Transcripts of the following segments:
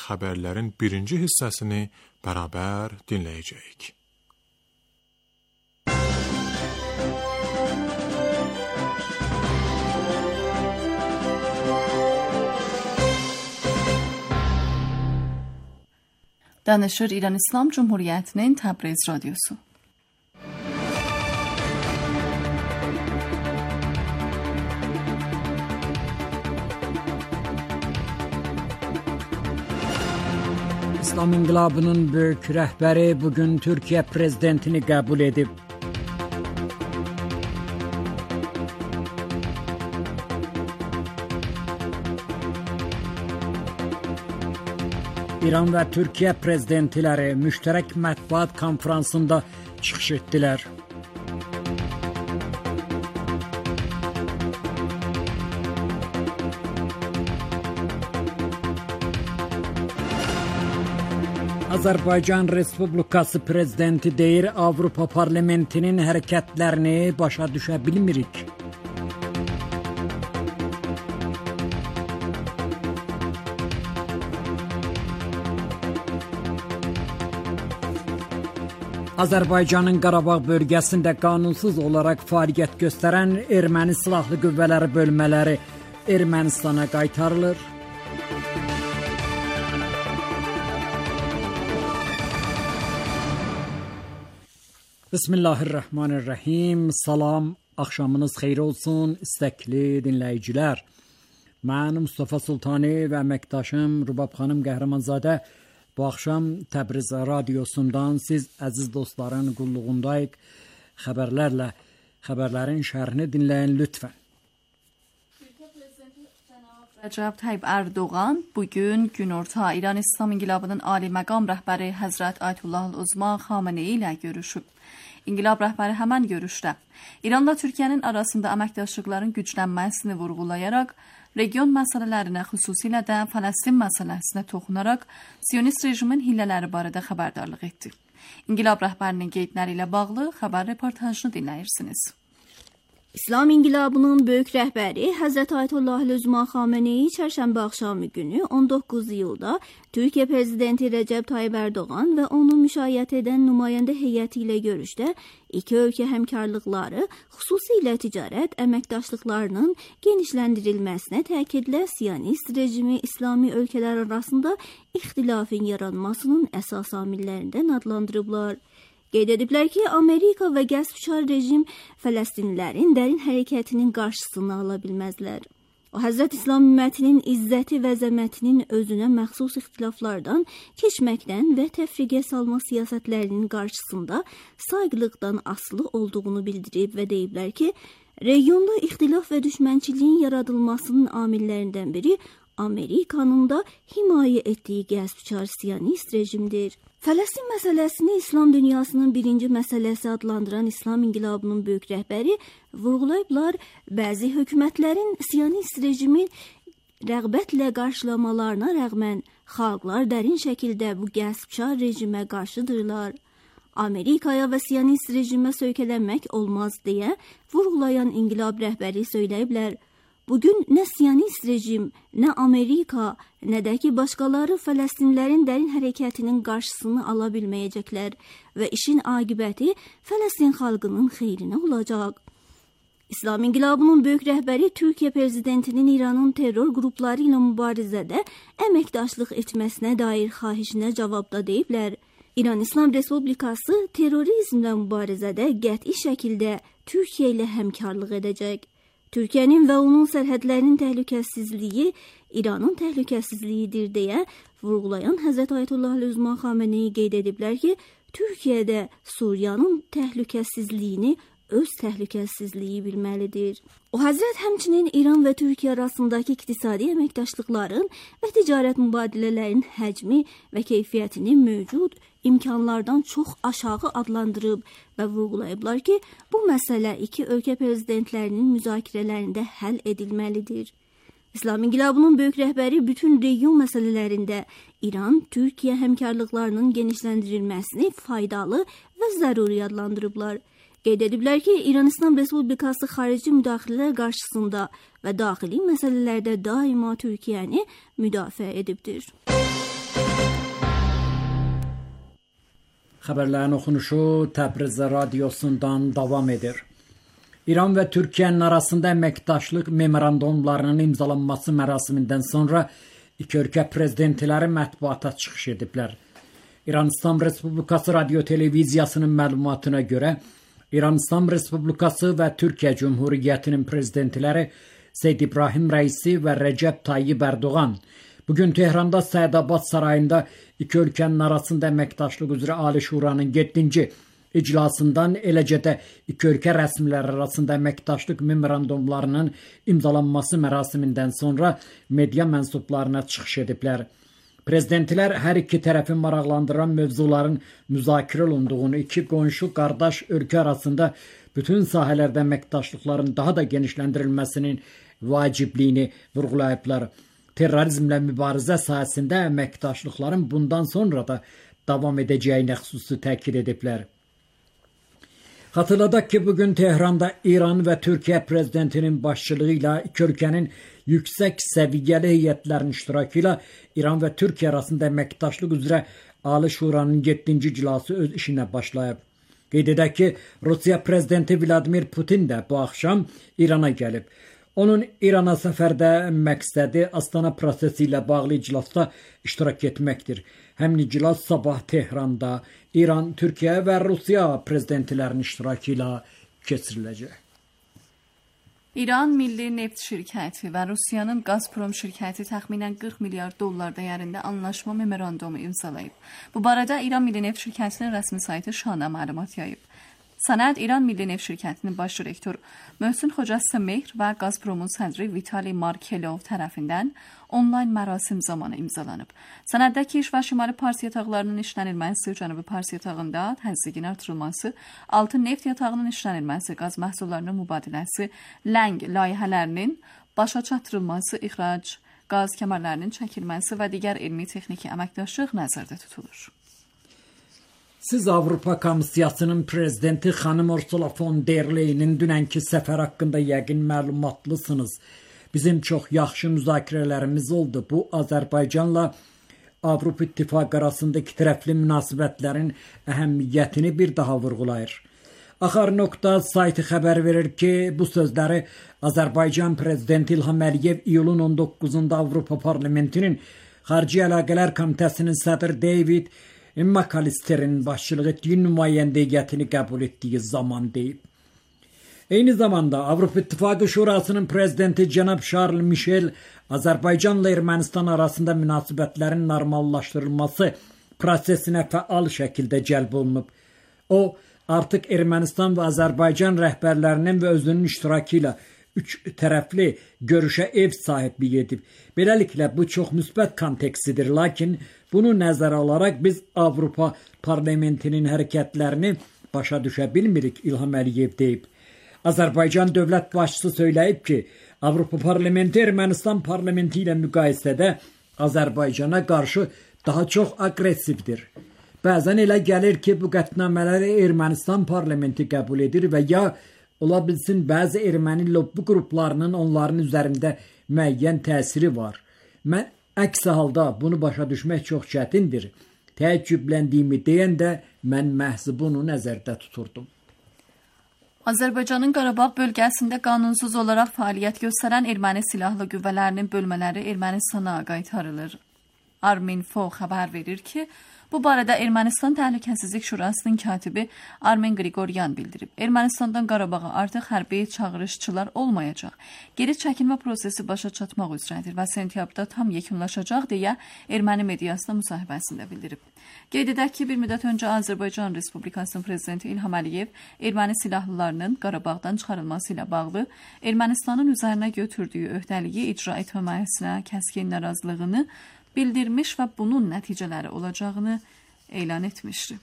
xəbərlərin birinci hissəsini bərabər dinləyəcəyik. Danışır İran İslam Cumhuriyeti'nin Təbriz Radyosu. İslam İnqilabının böyük rəhbəri bugün Türkiyə prezidentini qəbul edib. İran və Türkiyə prezidentləri müştərək mətbuat konfransında çıxış etdilər. Azərbaycan Respublikası prezidenti deyir, Avropa Parlamentinin hərəkətlərini başa düşə bilmirik. Azərbaycanın Qarabağ bölgəsində qanunsuz olaraq fəaliyyət göstərən erməni silahlı qüvvələri bölmələri Ermənistana qaytarılır. Bismillahirrahmanirrahim. Salam, axşamınız xeyir olsun, istəkli dinləyicilər. Mən Mustafa Sultani və əməkdaşım Rubab xanım Qəhrəmanzadə bu axşam Təbriz Radyosundan siz əziz dostların qulluğundayıq. Xəbərlərin şərhini dinləyin lütfen. Türkiye Prezidenti Recep Tayyip Erdoğan bugün günorta İran İslam İnqilabının Ali Məqam rəhbəri Həzrət Ayətullah Uzma Xamenei ilə görüşüb. İnqilab rəhbəri həmən görüşdə İranla Türkiyənin arasında əməkdaşlıqların güclənməsini vurğulayaraq, region məsələlərinə, xüsusilə də Fələstin məsələsinə toxunaraq Siyonist rejimin hillələri barədə xəbərdarlıq etdi. İnqilab rəhbərinin qeydləri ilə bağlı xəbər reportajını dinləyirsiniz. İslam İnqilabının böyük rəhbəri Həzrət Ayətullah Uzma Xamenei çərşənbə axşamı günü 19 iyulda Türkiyə prezidenti Recep Tayyip Erdoğan və onu müşayiət edən nümayəndə heyəti ilə görüşdə iki ölkə həmkarlıqları, xüsusilə ticarət əməkdaşlıqlarının genişləndirilməsinə təkidlə Siyonist rejimi İslami ölkələr arasında ixtilafın yaranmasının əsas amillərindən adlandırıblar. Qeyd ediblər ki, Amerika və qəsbçar rejim Fələstinlilərin dərin hərəkətinin qarşısını ala bilməzlər. O, Həzrət İslam ümmətinin izzəti və zəmətinin özünə məxsus ixtilaflardan keçməkdən və təfriqə salma siyasətlərinin qarşısında sayğılıqdan asılı olduğunu bildirib və deyiblər ki, regionda ixtilaf və düşmənçiliyin yaradılmasının amillərindən biri Amerikanın da himayə etdiyi qəsbçar Siyonist rejimdir. Fələstin məsələsini İslam dünyasının birinci məsələsi adlandıran İslam İnqilabının böyük rəhbəri vurğulayıblar, bəzi hökumətlərin Siyonist rejimi rəğbətlə qarşılamalarına rəğmən xalqlar dərin şəkildə bu qəsbçar rejimə qarşıdırlar. Amerikaya və Siyonist rejimə söykələnmək olmaz deyə vurğulayan İnqilab rəhbəri söyləyiblər. Bugün nə Siyonist rejim, nə Amerika, nə də ki başqaları Fələstinlilərin dərin hərəkətinin qarşısını ala bilməyəcəklər və işin aqibəti Fələstin xalqının xeyrinə olacaq. İslam İnqilabının böyük rəhbəri Türkiyə prezidentinin İranın terror qrupları ilə mübarizədə əməkdaşlıq etməsinə dair xahişinə cavabda deyiblər. İran İslam Respublikası terrorizmlə mübarizədə qəti şəkildə Türkiyə ilə həmkarlıq edəcək. Türkiyənin və onun sərhədlərinin təhlükəsizliyi İranın təhlükəsizliyidir deyə vurğulayan Həzrət Ayətullah Uzma Xamenei qeyd ediblər ki, Türkiyədə Suriyanın təhlükəsizliyini öz təhlükəsizliyi bilməlidir. O Həzrət həmçinin İran və Türkiyə arasındakı iqtisadi əməkdaşlıqların və ticarət mübadilələrinin həcmi və keyfiyyətini mövcud imkanlardan çox aşağı adlandırıb və vurğulayıblar ki, bu məsələ iki ölkə prezidentlərinin müzakirələrində həll edilməlidir. İslam İnqilabının böyük rəhbəri bütün region məsələlərində İran-Türkiyə həmkarlıqlarının genişləndirilməsini faydalı və zəruri adlandırıblar. Qeyd ediblər ki, İran İslam Respublikası xarici müdaxilələr qarşısında və daxili məsələlərdə daima Türkiyəni müdafiə edibdir. Xəbərlərin oxunuşu Təbriz radiosundan davam edir. İran və Türkiyənin arasında əməkdaşlıq memorandumlarının imzalanması mərasimindən sonra iki ölkə prezidentləri mətbuata çıxış ediblər. İran İslam Respublikası Radio Televiziyasının məlumatına görə İran İslam Respublikası və Türkiyə Cümhuriyyətinin prezidentləri Seyyid İbrahim Rəisi və Rəcəb Tayyib Ərdoğan bugün Tehranda Səadabad sarayında iki ölkənin arasında əməkdaşlıq üzrə Ali Şuranın 7-ci iclasından, eləcə də iki ölkə rəsmiləri arasında əməkdaşlıq memorandumlarının imzalanması mərasimindən sonra media mənsublarına çıxış ediblər. Prezidentlər hər iki tərəfi maraqlandıran mövzuların müzakirə olunduğunu, iki qonşu qardaş ölkə arasında bütün sahələrdə əməkdaşlıqların daha da genişləndirilməsinin vacibliyini vurğulayıblar. Terrorizmlə mübarizə sahəsində əməkdaşlıqların bundan sonra da davam edəcəyini xüsusi təkid ediblər. Xatırladaq ki, bugün Tehranda İran və Türkiyə prezidentinin başçılığı ilə iki ölkənin yüksək səviyyəli heyətlərin iştirakı ilə İran və Türkiyə arasında əməkdaşlıq üzrə Ali Şuranın 7-ci iclası öz işinə başlayıb. Qeyd edək ki, Rusiya prezidenti Vladimir Putin də bu axşam İrana gəlib. Onun İrana səfərdə məqsədi Astana prosesi ilə bağlı iclasda iştirak etməkdir. Həmin iclas sabah Tehranda İran, Türkiyə və Rusiya prezidentlərinin iştirakı ilə keçiriləcək. İran Milli Neft Şirkəti və Rusiyanın Gazprom şirkəti təxminən 40 milyard dollar dəyərində anlaşma memorandumu imzalayıb. Bu barədə İran Milli Neft Şirkətinin rəsmi saytı Şana məlumat yayıb. Sənəd İran Milli Neft Şirkətinin baş direktoru Möhsün Xocəstəmehr və Gazpromun sədri Vitali Markelov tərəfindən onlayn mərasim zamanı imzalanıb. Sənəddəki iş və Şimali Pars yataqlarının işlənilməsi, Cənubi Pars yatağında təzyiqin artırılması, altın neft yatağının işlənilməsi, qaz məhsullarının mübadiləsi, ləng layihələrinin başa çatdırılması, ixrac qaz kəmərlərinin çəkilməsi və digər elmi-texniki əməkdaşlıq nəzərdə tutulur. Siz Avropa Komissiyasının prezidenti xanım Ursula von der Leyen'in dünənki səfər haqqında yəqin məlumatlısınız. Bizim çox yaxşı müzakirələrimiz oldu. Bu, Azərbaycanla Avropa İttifaqı arasında iki tərəfli münasibətlərin əhəmiyyətini bir daha vurğulayır. Axar nokta saytı xəbər verir ki, bu sözləri Azərbaycan prezidenti İlham Əliyev iyulun 19-da Avropa Parlamentinin Xarici Əlaqələr Komitəsinin sədri David McAllister'in başçılıq etdiyi nümayəndə heyətini qəbul etdiyi zaman deyib. Eyni zamanda Avropa İttifaqı Şurasının prezidenti cənab Charles Michel Azərbaycanla Ermənistan arasında münasibətlərin normallaşdırılması prosesinə fəal şəkildə cəlb olunub. O, artıq Ermənistan və Azərbaycan rəhbərlərinin və özünün iştirakı ilə üç tərəfli görüşə ev sahibliyi edib. Beləliklə, bu çox müsbət kontekstidir, lakin bunu nəzərə alaraq biz Avropa Parlamentinin hərəkətlərini başa düşə bilmirik, İlham Əliyev deyib. Azərbaycan dövlət başçısı söyləyib ki, Avropa Parlamenti Ermənistan Parlamenti ilə müqayisədə Azərbaycana qarşı daha çox aqressivdir. Bəzən elə gəlir ki, bu qətnamələri Ermənistan Parlamenti qəbul edir və ya ola bilsin bəzi erməni lobbi qruplarının onların üzərində müəyyən təsiri var. Mən əks halda bunu başa düşmək çox çətindir. Təəccübləndiyimi deyəndə mən məhz bunu nəzərdə tuturdum. Azərbaycanın Qarabağ bölgəsində qanunsuz olaraq fəaliyyət göstərən erməni silahlı qüvvələrinin bölmələri Ermənistana qaytarılır. Arminfo xəbər verir ki, bu barədə Ermənistan Təhlükəsizlik Şurasının katibi Armen Qriqoryan bildirib. Ermənistandan Qarabağa artıq hərbi çağırışçılar olmayacaq. Geri çəkilmə prosesi başa çatmaq üzrədir və sentyabrda tam yekunlaşacaq deyə erməni mediasına müsahibəsində bildirib. Qeyd edək ki, bir müddət öncə Azərbaycan Respublikasının prezidenti İlham Əliyev erməni silahlılarının Qarabağdan çıxarılması ilə bağlı Ermənistanın üzərinə götürdüyü öhdəliyi icra etməməsinə kəskin narazılığını bildirmiş və bunun nəticələri olacağını elan etmişdi.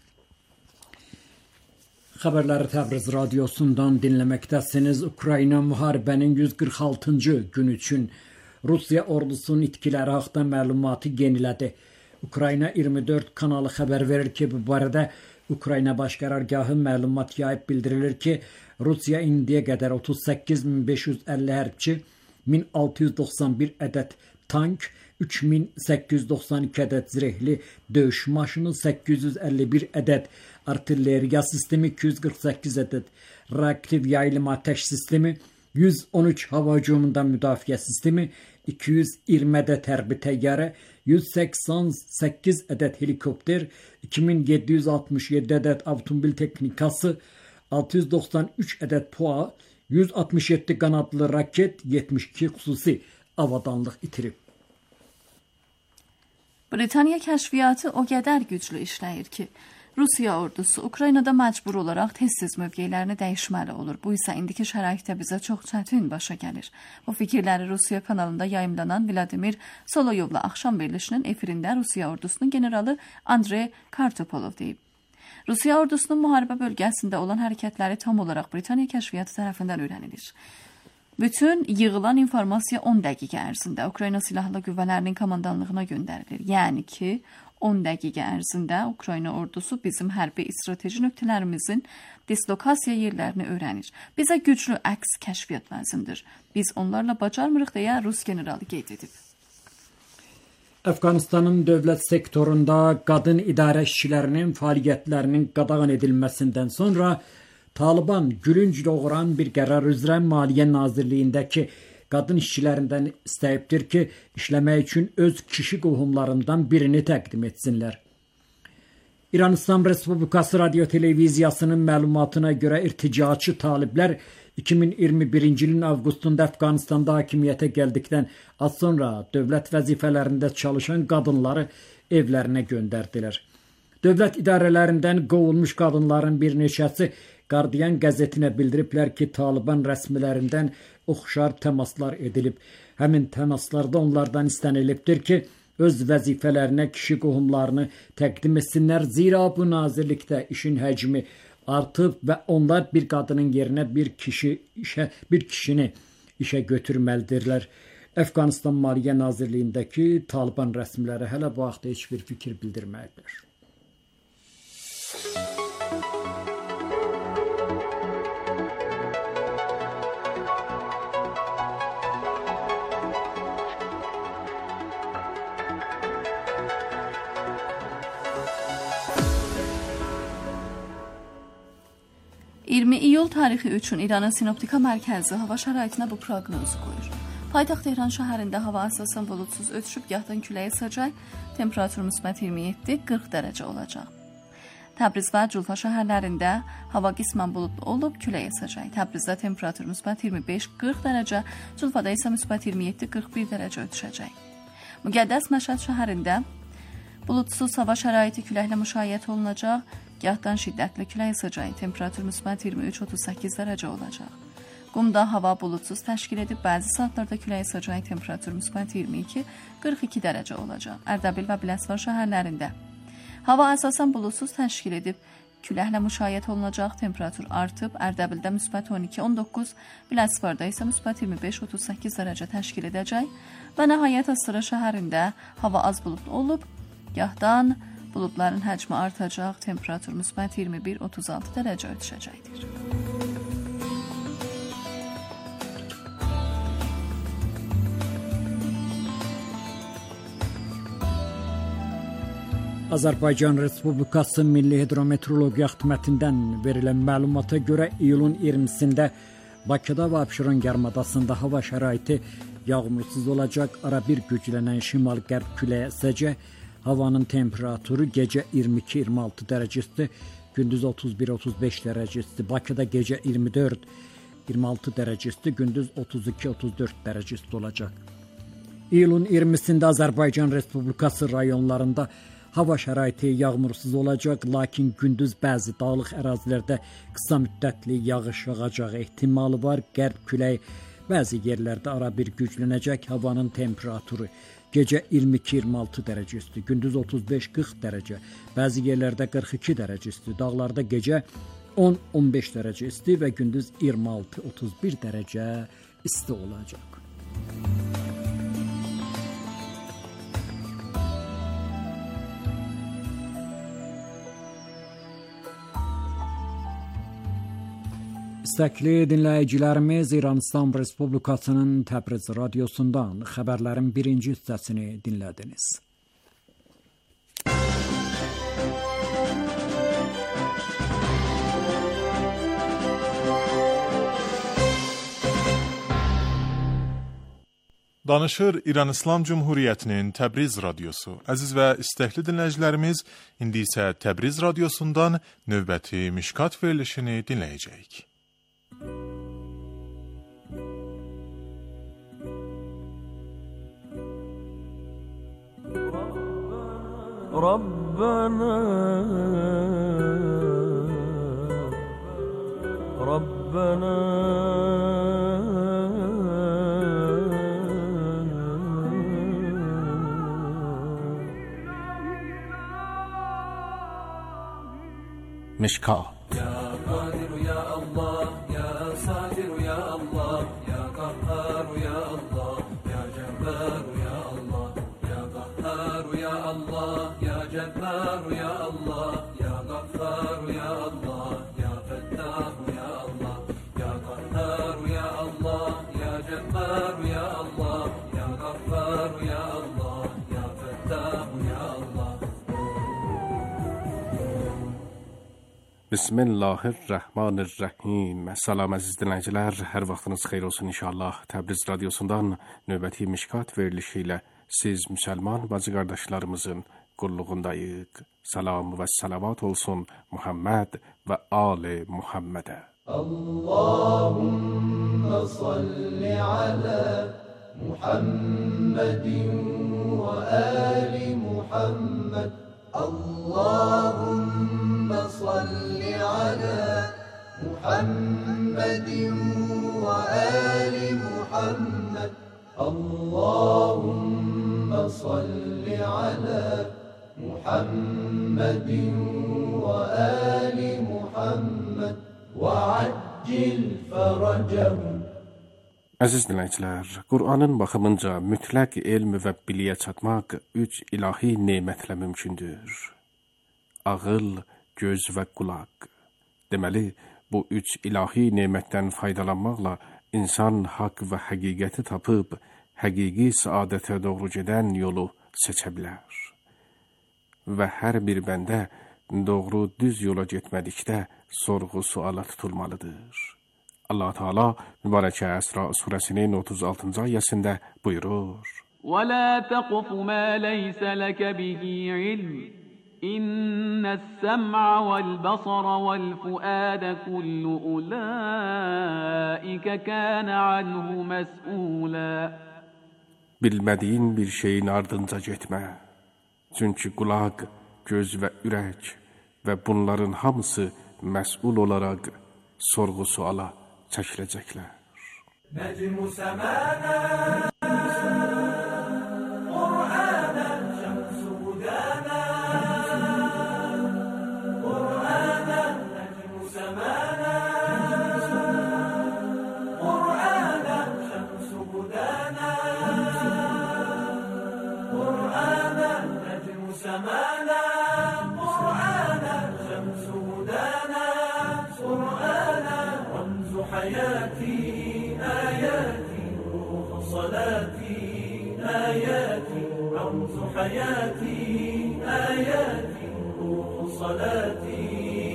Xəbərləri Təbriz radiosundan dinləməkdəsiniz. Ukrayna müharibənin 146-cı gün üçün Rusiya ordusunun itkiləri haqqında məlumatı yenilədi. Ukrayna 24 kanalı xəbər verir ki, bu barədə Ukrayna Baş Qərargahı məlumat yayıb bildirilir ki, Rusiya indiyə qədər 38.550 hərbçi, 1691 ədəd tank, 3892 ədəd zirehli döyüş maşını, 851 ədəd artilleriya sistemi, 248 ədəd reaktiv yayılma ateş sistemi, 113 hava hücumundan müdafiə sistemi, 220 ədəd hərbi təyyarə, 188 ədəd helikopter, 2767 ədəd avtomobil texnikası, 693 ədəd PUA, 167 qanadlı raket, 72 xüsusi avadanlıq itirib. Britaniya kəşfiyyatı o qədər güclü işləyir ki, Rusiya ordusu Ukraynada məcbur olaraq tez-tez mövqelərini dəyişməli olur. Bu isə indiki şəraitdə bizə çox çətin başa gəlir. Bu fikirləri Rusiya kanalında yayımlanan Vladimir Soloyovla axşam verilişinin efirində Rusiya ordusunun generalı Andrey Kartopolov deyib. Rusiya ordusunun müharibə bölgəsində olan hərəkətləri tam olaraq Britaniya kəşfiyyatı tərəfindən öyrənilir. Bütün yığılan informasiya 10 dəqiqə ərzində Ukrayna silahlı qüvvələrinin komandanlığına göndərilir. Yəni ki, 10 dəqiqə ərzində Ukrayna ordusu bizim hərbi strateji nöqtələrimizin dislokasiya yerlərini öyrənir. Bizə güclü əks kəşfiyyat lazımdır. Biz onlarla bacarmırıq deyə Rus generalı qeyd edib. Əfqanistanın dövlət sektorunda qadın idarə işçilərinin fəaliyyətlərinin qadağan edilməsindən sonra Taliban gülünc doğuran bir qərar üzrə Maliyyə Nazirliyindəki qadın işçilərindən istəyibdir ki, işləmək üçün öz kişi qohumlarından birini təqdim etsinlər. İran İslam Respublikası Radio Televiziyasının məlumatına görə irticaçı taliblər 2021-ci ilin avqustunda Əfqanistanda hakimiyyətə gəldikdən az sonra dövlət vəzifələrində çalışan qadınları evlərinə göndərdilər. Dövlət idarələrindən qovulmuş qadınların bir neçəsi Qardiyan qəzetinə bildiriblər ki, Taliban rəsmilərindən oxşar təmaslar edilib. Həmin təmaslarda onlardan istənilibdir ki, öz vəzifələrinə kişi qohumlarını təqdim etsinlər. Zira bu nazirlikdə işin həcmi artıb və onlar bir qadının yerinə bir kişini işə götürməlidirlər. Əfqanistan Maliyyə Nazirliyindəki Taliban rəsmiləri hələ bu vaxtda heç bir fikir bildirməyiblər. İyul tarixi üçün İranın Sinoptika Mərkəzi hava şəraitinə bu proqnozu qoyur. Paytaxt Tehran şəhərində hava əsasən buludsuz ötüşüb, gahdan küləyə əsəcək, temperatur müsbət 27-40 dərəcə olacaq. Təbriz və Culfa şəhərlərində hava qismən buludlu olub, küləyə əsəcək. Təbrizdə temperatur müsbət 25-40 dərəcə, Culfada isə müsbət 27-41 dərəcə ötüşəcək. Müqəddəs Məşəd şəhərində buludsuz hava şəraiti küləklə müşayiət olunacaq, gahdan şiddətli külək əsəcək, temperatur müsbət 23-38 dərəcə olacaq. Qumda hava buludsuz təşkil edib, bəzi saatlarda külək əsəcək, temperatur müsbət 22-42 dərəcə olacaq. Ərdəbil və Biləsuvar şəhərlərində hava əsasən buludsuz təşkil edib, küləklə müşayiət olunacaq, temperatur artıb, Ərdəbildə müsbət 12-19, Biləsuvarda isə müsbət 25-38 dərəcə təşkil edəcək və nəhayət Astara şəhərində hava az buludlu olub, gahdan buludların həcmi artacaq, temperatur müsbət 21-36 dərəcə ötüşəcəkdir. Azərbaycan Respublikası Milli Hidrometeorologiya Xidmətindən verilən məlumata görə iyulun 20-sində Bakıda və Abşeron yarımadasında hava şəraiti yağmursuz olacaq, arabir güclənən şimal-qərb küləyə əsəcək. Havanın temperaturu gecə 22-26 dərəcə isti, gündüz 31-35 dərəcə isti. Bakıda gecə 24-26 dərəcə isti, gündüz 32-34 dərəcə isti olacaq. İyulun 20-sində Azərbaycan Respublikası rayonlarında hava şəraiti yağmursuz olacaq, lakin gündüz bəzi dağlıq ərazilərdə qısa müddətli yağış yağacağı ehtimalı var. Qərb küləyi bəzi yerlərdə arabir güclənəcək. Havanın temperaturu gecə 22-26 dərəcə isti, gündüz 35-40 dərəcə, bəzi yerlərdə 42 dərəcə isti, dağlarda gecə 10-15 dərəcə isti və gündüz 26-31 dərəcə isti olacaq. İstəkli dinləyicilərimiz İranistan Respublikasının Təbriz radiosundan xəbərlərin birinci hissəsini dinlədiniz. Danışır İran İslam Cumhuriyyətinin Təbriz radiosu. Əziz və istəkli dinləyicilərimiz, indi isə Təbriz radiosundan növbəti Mişkat verilişini dinləyəcəyik. Rabbana مشکات یا قادر یا الله یا ساتر یا الله یا قهار یا الله یا جبار یا الله یا قهار یا الله یا جبار یا الله یا غفار یا الله یا فتاح یا الله یا قهار یا الله یا جبار یا الله یا غفار یا الله یا فتاح یا الله. Bismillahirrahmanirrahim. Salam əziz dinləyicilər, hər vaxtınız xeyir olsun inşallah. Təbriz radiosundan növbəti Mişkat verilişi ilə siz müsəlman bacı qardaşlarımızın qulluğundayıq. Salam və salavat olsun Muhammed və Ali Muhammedə. Allahümme salli ala Muhammedin ve ali Muhammed. Allahümme salli ala Muhammedin ve ali Muhammed. Allahümme salli ala Muhammedin ve ali Muhammed ve accil feracehum. Əziz dinləyicilər, Qur'anın baxımınca mütləq elm və biliyə çatmaq üç ilahi nemətlə mümkündür. Ağıl, göz və qulaq. Deməli, bu üç ilahi nemətdən faydalanmaqla insan haqq və həqiqəti tapıb, həqiqi saadətə doğru gedən yolu seçə bilər. Və hər bir bəndə doğru düz yola getmədikdə sorğu-suala tutulmalıdır. Allah Teala mübarək Əsra surəsinin 36-cı ayəsində buyurur: وَلَا تَقْفُ مَا لَيْسَ لَكَ بِهِ عِلْمٌ إِنَّ السَّمْعَ وَالْبَصَرَ وَالْفُؤَادَ كُلُّ أُولَئِكَ كَانَ عَنْهُ مَسْئُولًا. Bilmədiyin bir şeyin ardınca getmə. Çünki qulaq, göz və ürək və bunların hamısı məsul olaraq sorğu-suala çəkiləcəklər. Necmu semana Qur'ana şemsu hudana Qur'ana necmu semana Qur'ana şemsu hudana Qur'ana necmu semana Qur'ana şemsu hudana Qur'ana ramzu hayati آياتي روح صلاتي آياتي رمز حياتي آياتي روح صلاتي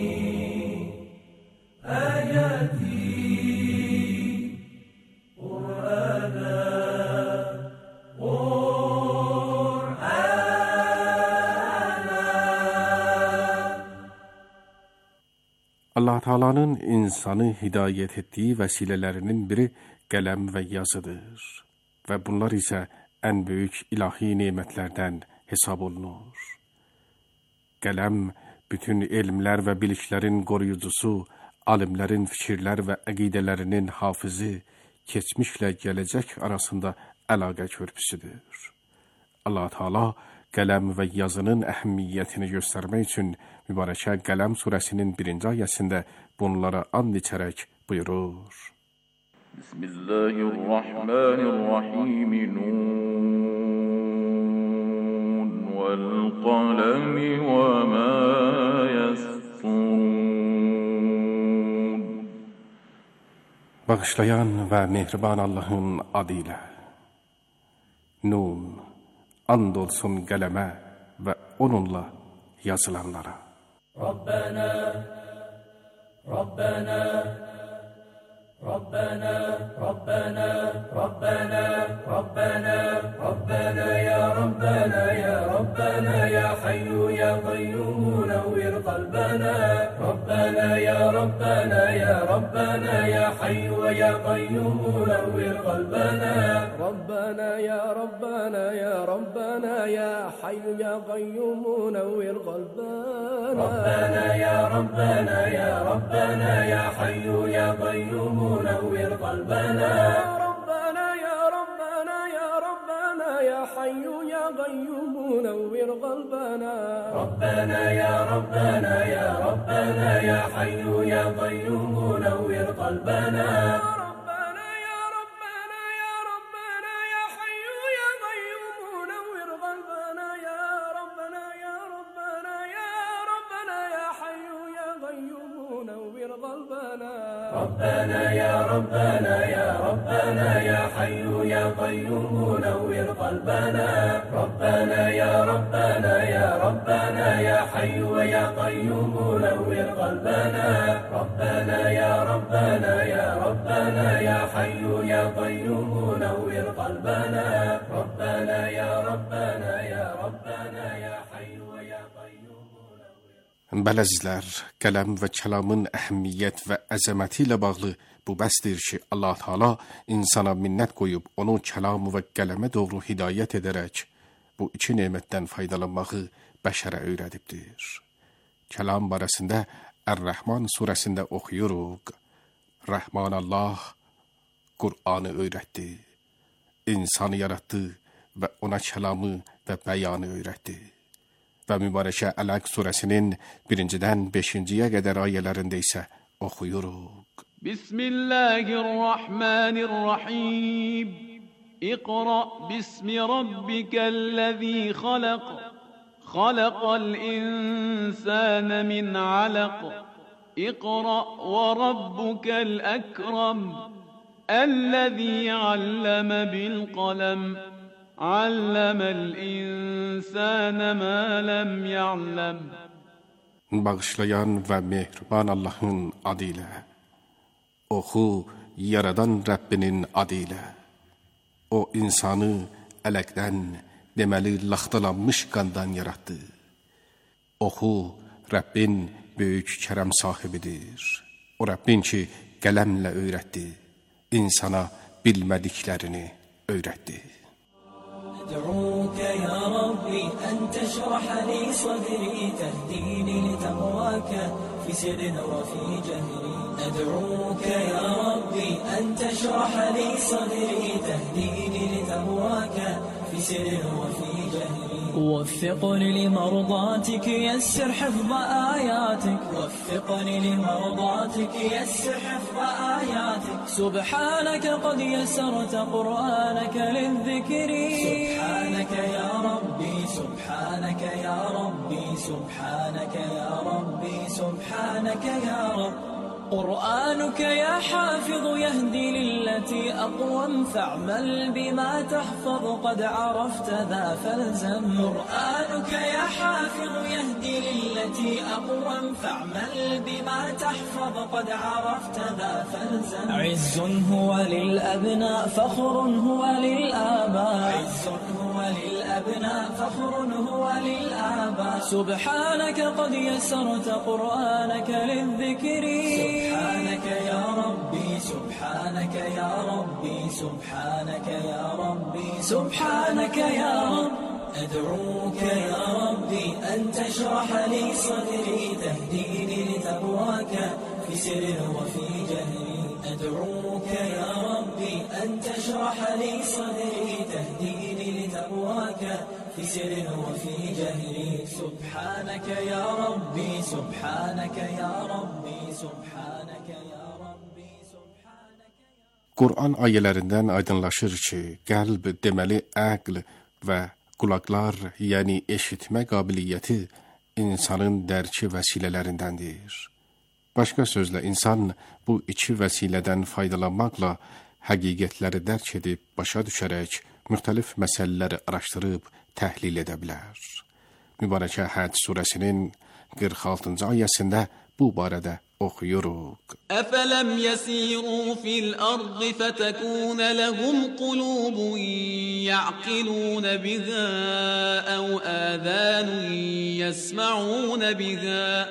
آياتي قرآنا Allah Teala'nın insanı hidayet etdiyi vəsilələrinin biri qələm və yazıdır və bunlar isə ən böyük ilahi nemətlərdən hesab olunur. Qələm bütün elmlər və biliklərin qoruyucusu, alimlərin fikirlər və əqidələrinin hafizi, keçmişlə gələcək arasında əlaqə körpüsüdür. Allah Teala qələm və yazının əhəmiyyətini göstərmək üçün mübarəkə Qələm surəsinin 1-ci ayəsində bunlara and içərək buyurur: Bismillahirrahmanirrahim. Nun vel qalami ve ma. Bağışlayan ve mehriban Allah'ın adıyla. Nun, andolsun kaleme ve onunla yazılanlara. Rabbena, Rabbena, Rabbena, Rabbena, Rabbena, Rabbena, Rabbena ya Rabbena ya Rabbena ya Hayyu ya Qayyum nawwir qalbana. Rabbena ya Rabbena ya Rabbena ya Hayyu ya Qayyum nawwir qalbana. Rabbena ya Rabbena ya Rabbena ya Hayyu ya Qayyum nawwir qalbana. Rabbena ya Rabbena ya Rabbena ya Hayyu ya Qayyum نور قلبنا. ربنا يا ربنا يا ربنا يا حي يا قيوم نور قلبنا. ربنا يا ربنا يا ربنا يا حي يا قيوم نور قلبنا. ربنا يا ربنا يا ربنا يا حي يا قيوم نور قلبنا. يا ربنا يا ربنا يا ربنا يا حي يا قيوم نور قلبنا. ربنا يا ربنا يا ربنا يا حي يا قيوم نور قلبنا. ربنا يا ربنا يا ربنا يا حي يا قيوم نور قلبنا. ربنا يا ربنا يا ربنا يا حي يا قيوم نور قلبنا. ربنا يا ربنا يا ربنا يا حي يا قيوم. Bəli əzizlər, qələm və kəlamın əhəmiyyət və əzəməti ilə bağlı bu bəsdir ki, Allah Teala insana minnət qoyub onun kəlamı və qələmə doğru hidayət edərək bu iki nemətdən faydalanmağı bəşərə öyrədibdir. Kəlam barəsində Ər-Rəhman surəsində oxuyuruq. Rəhman Allah Qur'anı öyrətdi, insanı yaratdı və ona kəlamı və bəyanı öyrətdi. Və mübarəkə Ələq surəsinin 1-dən 5-yə qədər ayələrində isə oxuyuruq. Bismillahirrahmanirrahim. İqra bismi rabbikəl-ləzî xalaq. Xalaqal insânə min alaq. İqra və rabbukəl-əkram. Əl-ləzî alləmə bil-qaləm. علم الإنسان ما لم يعلم. Bağışlayan və mehriban Allahın adıyla. Oxu, yaradan Rəbbinin adıyla. O insanı ələkdən, deməli laxtalanmış qandan yaratdı. Oxu, Rəbbin böyük kərəm sahibidir. O Rəbbin ki, qələmlə öyrətdi, insana bilmədiklərini öyrətdi. أدعوك يا ربي أن تشرح لي صدري تهديني لتقواك في سر وفي جهري. أدعوك يا ربي أن تشرح لي صدري تهديني لتقواك في سر وفي جهري. وفقني لمرضاتك يسر حفظ آياتك. وفقني لمرضاتك يسر حفظ آياتك. سبحانك قد يسرت قرآنك للذكر. سبحانك يا ربي سبحانك يا ربي سبحانك يا ربي سبحانك يا رب. قرآنك يا حافظ يهدي للتي أقوم. فاعمل بما تحفظ قد عرفت ذا فالزم. قرآنك يا حافظ يهدي للتي أقوم. فاعمل بما تحفظ قد عرفت ذا فالزم. عز هو للأبناء فخر هو للآباء. عز هو للأبناء فخر هو للآباء. سبحانك قد يسرت قرآنك للذكر. سبحانك يا ربي سبحانك يا ربي سبحانك يا ربي سبحانك يا رب. أدعوك يا ربي أن تشرح لي صدري تهديني لتقواك في سر وفي جهري. أدعوك يا ربي أن تشرح لي صدري تهديني لتقواك في سر وفي جهري. سبحانك يا ربي سبحانك يا ربي سبحانك يا ربي سبحانك. Qur'an ayələrindən aydınlaşır ki, qəlb deməli əql və qulaqlar, yəni eşitmə qabiliyyəti insanın dərki vəsilələrindəndir. Başqa sözlə, insan bu iki vəsilədən faydalanmaqla həqiqətləri dərk edib, başa düşərək, müxtəlif məsələləri araşdırıb, təhlil edə bilər. Mübarəkə Həd surəsinin 46-cı ayəsində bu barədə oxuyuruq. أفلم يسيروا في الأرض فتكون لهم قلوب يعقلون بها أو آذان يسمعون بها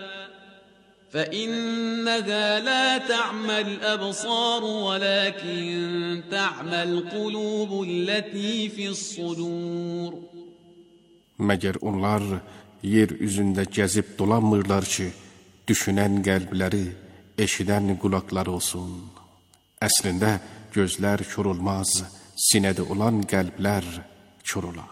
فإنها لا تعمى الأبصار ولكن تعمى القلوب التي في الصدور. Məgər onlar yer üzündə gəzib dolanmırlar ki, düşünən qəlbləri, eşidən qulaqları olsun. Əslində gözlər kör olmaz, sinədə olan qəlblər kör olar.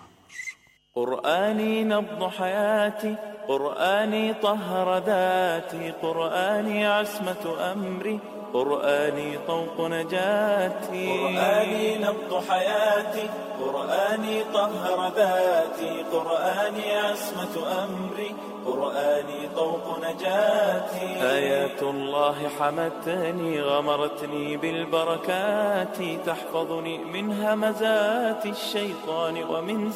قرآني نبض حياتي قرآني طهر ذاتي قرآني عصمة أمري قرآني طوق نجاتي قرآني نبض حياتي قرآني طهر ذاتي قرآني عصمة أمري قرآني طوق نجاتي آيات الله حمتني غمرتني بالبركات تحفظني من همزات الشيطان ومن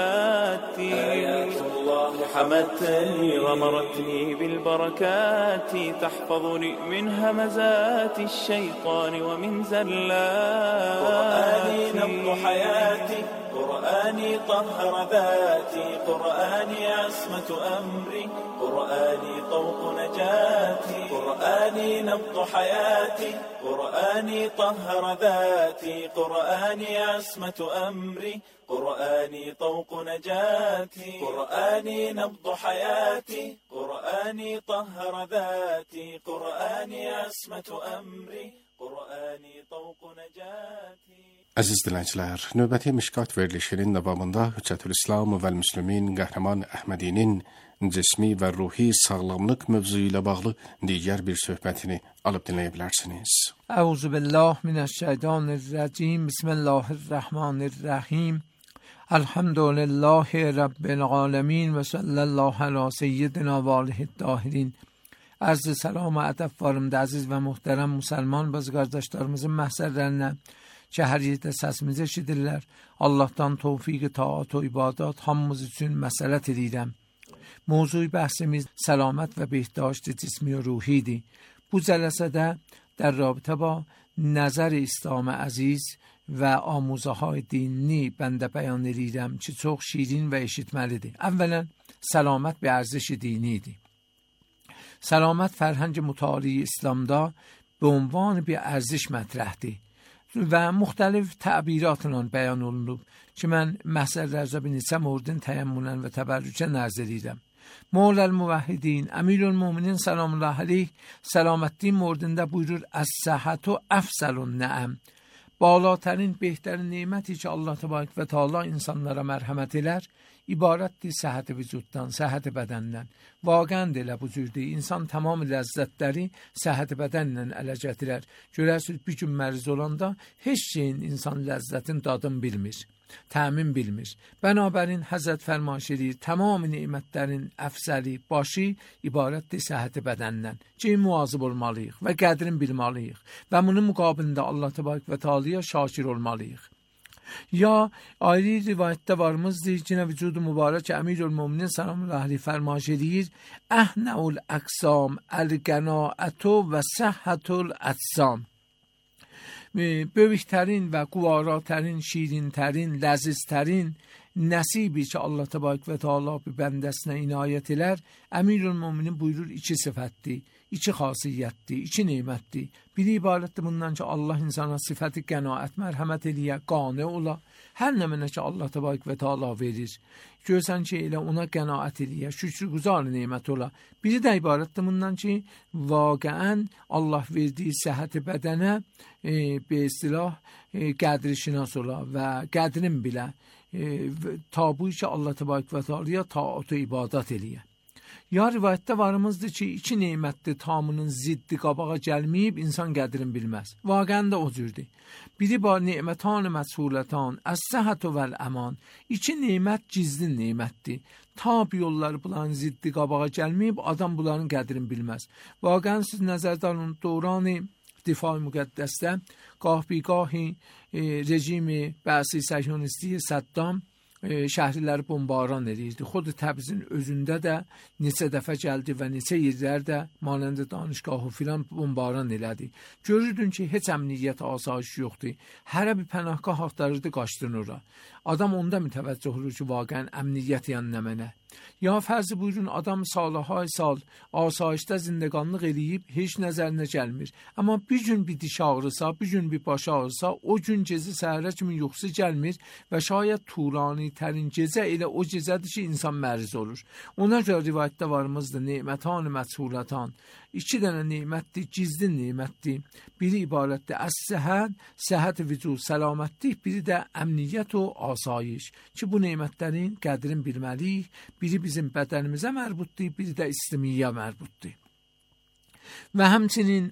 زلاتي آيات الله حمتني غمرتني بالبركات تحفظني من همزات الشيطان ومن زلاتي قرآني نبض حياتي قرآني طهر ذاتي قرآني عصمة أمري قرآني طوق نجاتي قرآني نبض حياتي قرآني طهر ذاتي قرآني عصمة أمري قرآني طوق نجاتي قرآني نبض حياتي قرآني طهر ذاتي قرآني عصمة أمري قرآني طوق نجاتي. Əziz dinləyicilər, növbəti Mişkat verilişinin davamında Hüccətül-İslam və Müslümin Qəhrəman Əhmədinin cismi və ruhi sağlamlıq mövzu ilə bağlı digər bir söhbətini alıb dinləyə bilərsiniz. Əuzubillah minəşşeytanirracim. Bismillahirrahmanirrahim. Elhamdülillahi Rabbil alemin və sallallahu ala seyyidina və aleyhid-dahirin. Arz salam və ədəb varımda əziz və muhterem Müslüman bazı qardaşlarımızın məhsərlərinə ki, hər yerdə səsimizi eşidirlər. Allahdan tövfiq, taat və ibadat hamımız üçün məsələt edirəm. Mövzu bəhsimiz səlamət və behdaşt cismi və ruhidir. Bu cəlsədə در رابطه با نظر اسلام عزیز و آموزه های دینی بنده بیان edirəm ki, çox şirin və eşitməlidir. Əvvələn, səlamət bir ارزش dinidir. Səlamət fərhəng mütali İslamda به عنوان bir ارزش mətrəhdir və müxtəlif təbiratla bəyan olunub ki, mən məsələlərdə bir neçə mövrdin təyəmmünən və təbərrükə nəzər edirəm. Mevla'l Muvahhidin Emirülmüminin selamullah aleyh selametliğin mordunda buyurur: "Es-sahhatu efselun ne'am." Balatarin, behtarin nimeti ki Allah Tebarek ve Teala insanlara merhamet eder, ibarettir sıhhat-i vücuddan, sıhhat-i bedenden. Vaqən də elə bu cürdür. İnsan tamam ləzzətləri sıhhat-i bədənlə ələ gətirər. Görərsiniz, bir gün məriz olanda heç şeyin insan ləzzətin dadını bilmir, təmin bilmir. Bənabərin Həzrət fərmaş edir, tamam nemətlərin əfsəli, başı ibarətdir sıhhat-i bədəndən. Ki, müvazib olmalıyıq və qədrin bilmalıyıq və bunun müqabilində Allah Tebarek ve Teala'ya şakir olmalıyıq. Ya ayrı rivayette varımızdır ki, vücudu mübarek Emirülmüminin selamullah aleyh fermaş edir: "Ehneul aksam el-gena'atu ve səhhatul atsam." Böyüklərin və quvaratərin, şirinlərin, ləzizlərin nəsibi ki Allah Tebarek ve Teala bir bəndəsinə inayət elər, Emirülmüminin buyurur iki sifətdir, iki xasiyyətdir, iki nemətdir. Biri ibarətdir bundan ki Allah insana sifəti qənaət, mərhəmət eləyə, qane ola, hər nə mənə ki Allah Tebarek ve Teala verir. Görsən ki elə ona qənaət eləyə, şükrgüzar nemət ola. Biri də ibarətdir bundan ki vaqəən Allah verdiyi səhhəti bədənə be istilah qədrişinas ola və qədrin bilə tabuy ki Allah Tebarek ve Teala'ya taat və ibadət eləyə. Ya rivayətdə varımızdır ki, iki nemətli tamının ziddi qabağa gəlməyib, insan qədrin bilməz. Vaqən də o cürdür. Biri var nemətən məsulətən, əs-səhhətü vəl-əman. İki nemət gizli nemətdir. Tab yolları bunların ziddi qabağa gəlməyib, adam bunların qədrin bilməz. Vaqən siz nəzərdə alın, dövrani difai müqəddəsdə qahbiqahi rejimi bəsi səhyonisti Səddam şəhərləri bombaran edirdi. Xod Təbrizin özündə də neçə dəfə gəldi və neçə yerlərdə manəndə danışgahı filan bombaran elədi. Görürdün ki, heç əmniyyət asayiş yoxdur. Hərə bir pənahgah axtarırdı, qaçdın ora. Adam onda mütəvəccüh olur ki, vaqən əmniyyət yəni nə mənə. Ya fərzi buyurun, adam salhay sal asayişdə zindəqanlıq eləyib, heç nəzərinə gəlmir. Amma bir gün bir diş ağrısa, bir gün bir baş ağrısa, o gün gecə səhərə kimi yuxusu gəlmir və şayət turani tərin gecə elə o gecədir ki, insan məriz olur. Ona görə rivayətdə varımızdır, nemətən məsulətən. İki dənə nemətdir, gizli nemətdir. Biri ibarətdir əs-səhət, səhət vücud, səlamətlik, biri də əmniyyət o asayiş. Ki, bu nemətlərin qədrin bilməliyik. Biri bizim bədənimizə mərbutdur, biri də istimiyyə mərbutdur. Və həmçinin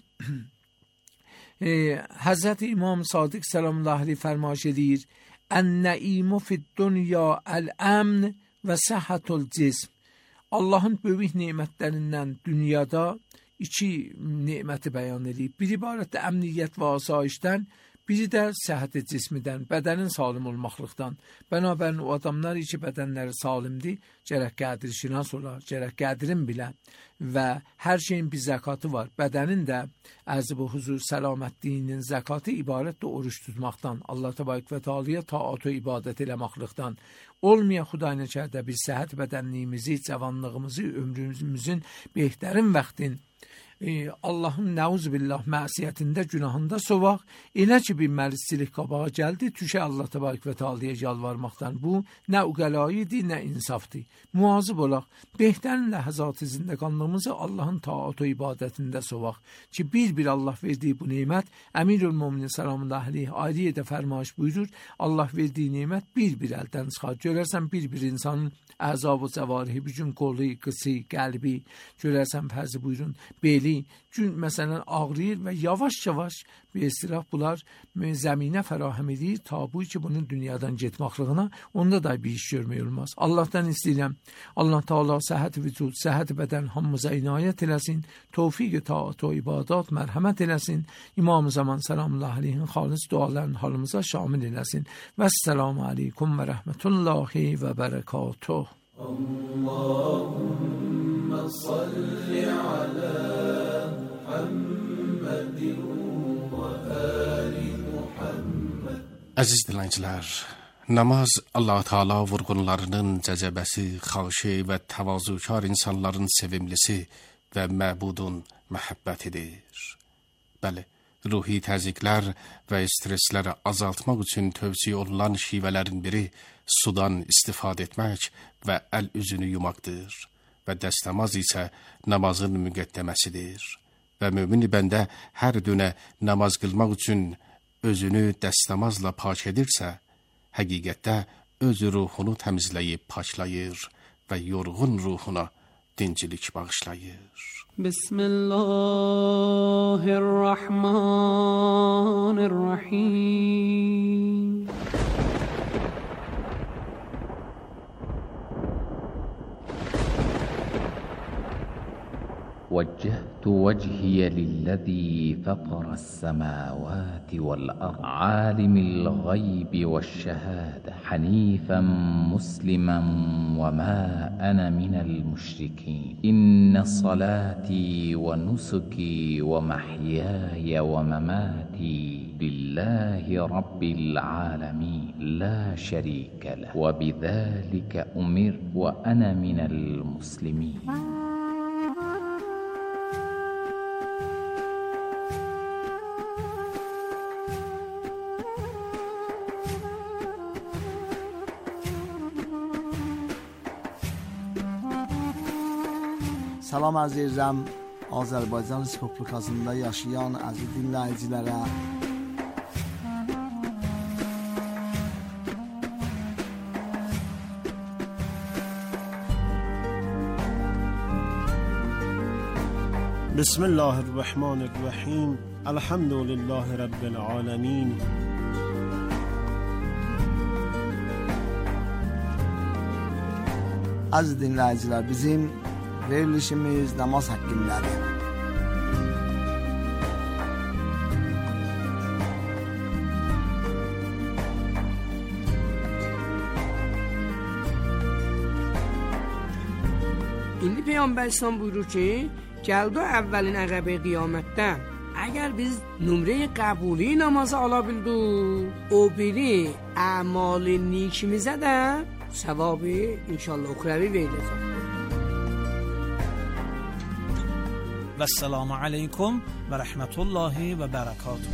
Həzrət İmam Sadiq sələmullah əleyh fərmaş edir, ən-nəimu fid-dunya əl-əmn və səhhətul cism. Allahın böyük nemətlərindən dünyada iki neməti bəyan edib. Biri ibarətdə əmniyyət və asayişdən, biri də səhhət cismidən, bədənin salim olmaqlıqdan. Bənabərin o adamlar ki, bədənləri salimdir, gərək qədir-şinas olar, gərək qədrin bilə və hər şeyin bir zəkatı var. Bədənin də əzb-i huzur səlamətliyinin zəkatı ibarətdir oruç tutmaqdan, Allah təbarək və teala'ya taat və ibadət eləməklıqdan. Olmaya Xudayına kərdə bir səhət bədənliyimizi, cavanlığımızı, ömrümüzün behtərin vaxtın Allahın nəuzubillah məsiyyətində, günahında sovaq, elə ki bir mərizçilik qabağa gəldi, tüşə Allah təbarək və teala'ya yalvarmaqdan. Bu nə uqəlayıdır, nə insafdır. Muazib olaq, behtərin ləhəzat-ı zindəqanlığımızı Allahın taat və ibadətində sovaq ki, bir Allah verdiyi bu nemət, Əmirül-Müminin səlamullah əleyh ayrıca da fərmaş buyurur, Allah verdiyi nemət bir əldən çıxar. Görərsən bir insanın əzab və cəvarihi, bütün qolu, qısı, qəlbi, görərsən fərzi buyurun, beli, gün məsələn ağrıyır və yavaş-yavaş bir istiraf bunlar zəminə fərahəm edir, tabu ki, bunun dünyadan getmaqlığına, onda da bir iş görmək olmaz. Allahdan istəyirəm, Allah Teala səhhət vücud, səhhət bədən hamımıza inayət eləsin, tövfiq taat və ibadat mərhəmət eləsin, İmam-ı Zaman səlamullah əleyhin xalis dualarını halımıza şamil eləsin. Vəssalamu aleykum və rəhmətullahi və bərəkatuh. Allahümme salli ala Muhammedin və ali Muhammed. Əziz dinləyicilər, namaz Allah Teala vurğunlarının cəzəbəsi, xaşi və təvazukar insanların sevimlisi və məbudun məhəbbətidir. Bəli, ruhi təzyiqlər və stresləri azaltmaq üçün tövsiyə olunan şivələrin biri sudan istifadə etmək və əl üzünü yumaqdır və dəstəmaz isə namazın müqəddəməsidir. Və mömin bəndə hər dönə namaz qılmaq üçün özünü dəstəmazla pak edirsə, həqiqətdə öz ruhunu təmizləyib paklayır və yorğun ruhuna dincilik bağışlayır. Bismillahirrahmanirrahim. وجهت وجهي للذي فطر السماوات والأرض عالم الغيب والشهادة حنيفا مسلما وما أنا من المشركين إن صلاتي ونسكي ومحياي ومماتي لله رب العالمين لا شريك له وبذلك أمرت وأنا من المسلمين. Salam əzizəm, Azərbaycan Respublikasında yaşayan əziz dinləyicilərə. بسم الله الرحمن الرحیم. الحمد لله رب العالمین. Aziz dinləyicilər, bizim verilişimiz namaz haqqındadır. İndi Peyğəmbər İslam buyurur ki, gəldi əvvəlin əqəbə qiyamətdə əgər biz nömrə qəbuli namazı ala bildik, o biri əmal nikimizə də savabı inşallah uxravi veriləcək. Və assalamu aleykum və rəhmətullahi və bərəkatuhu.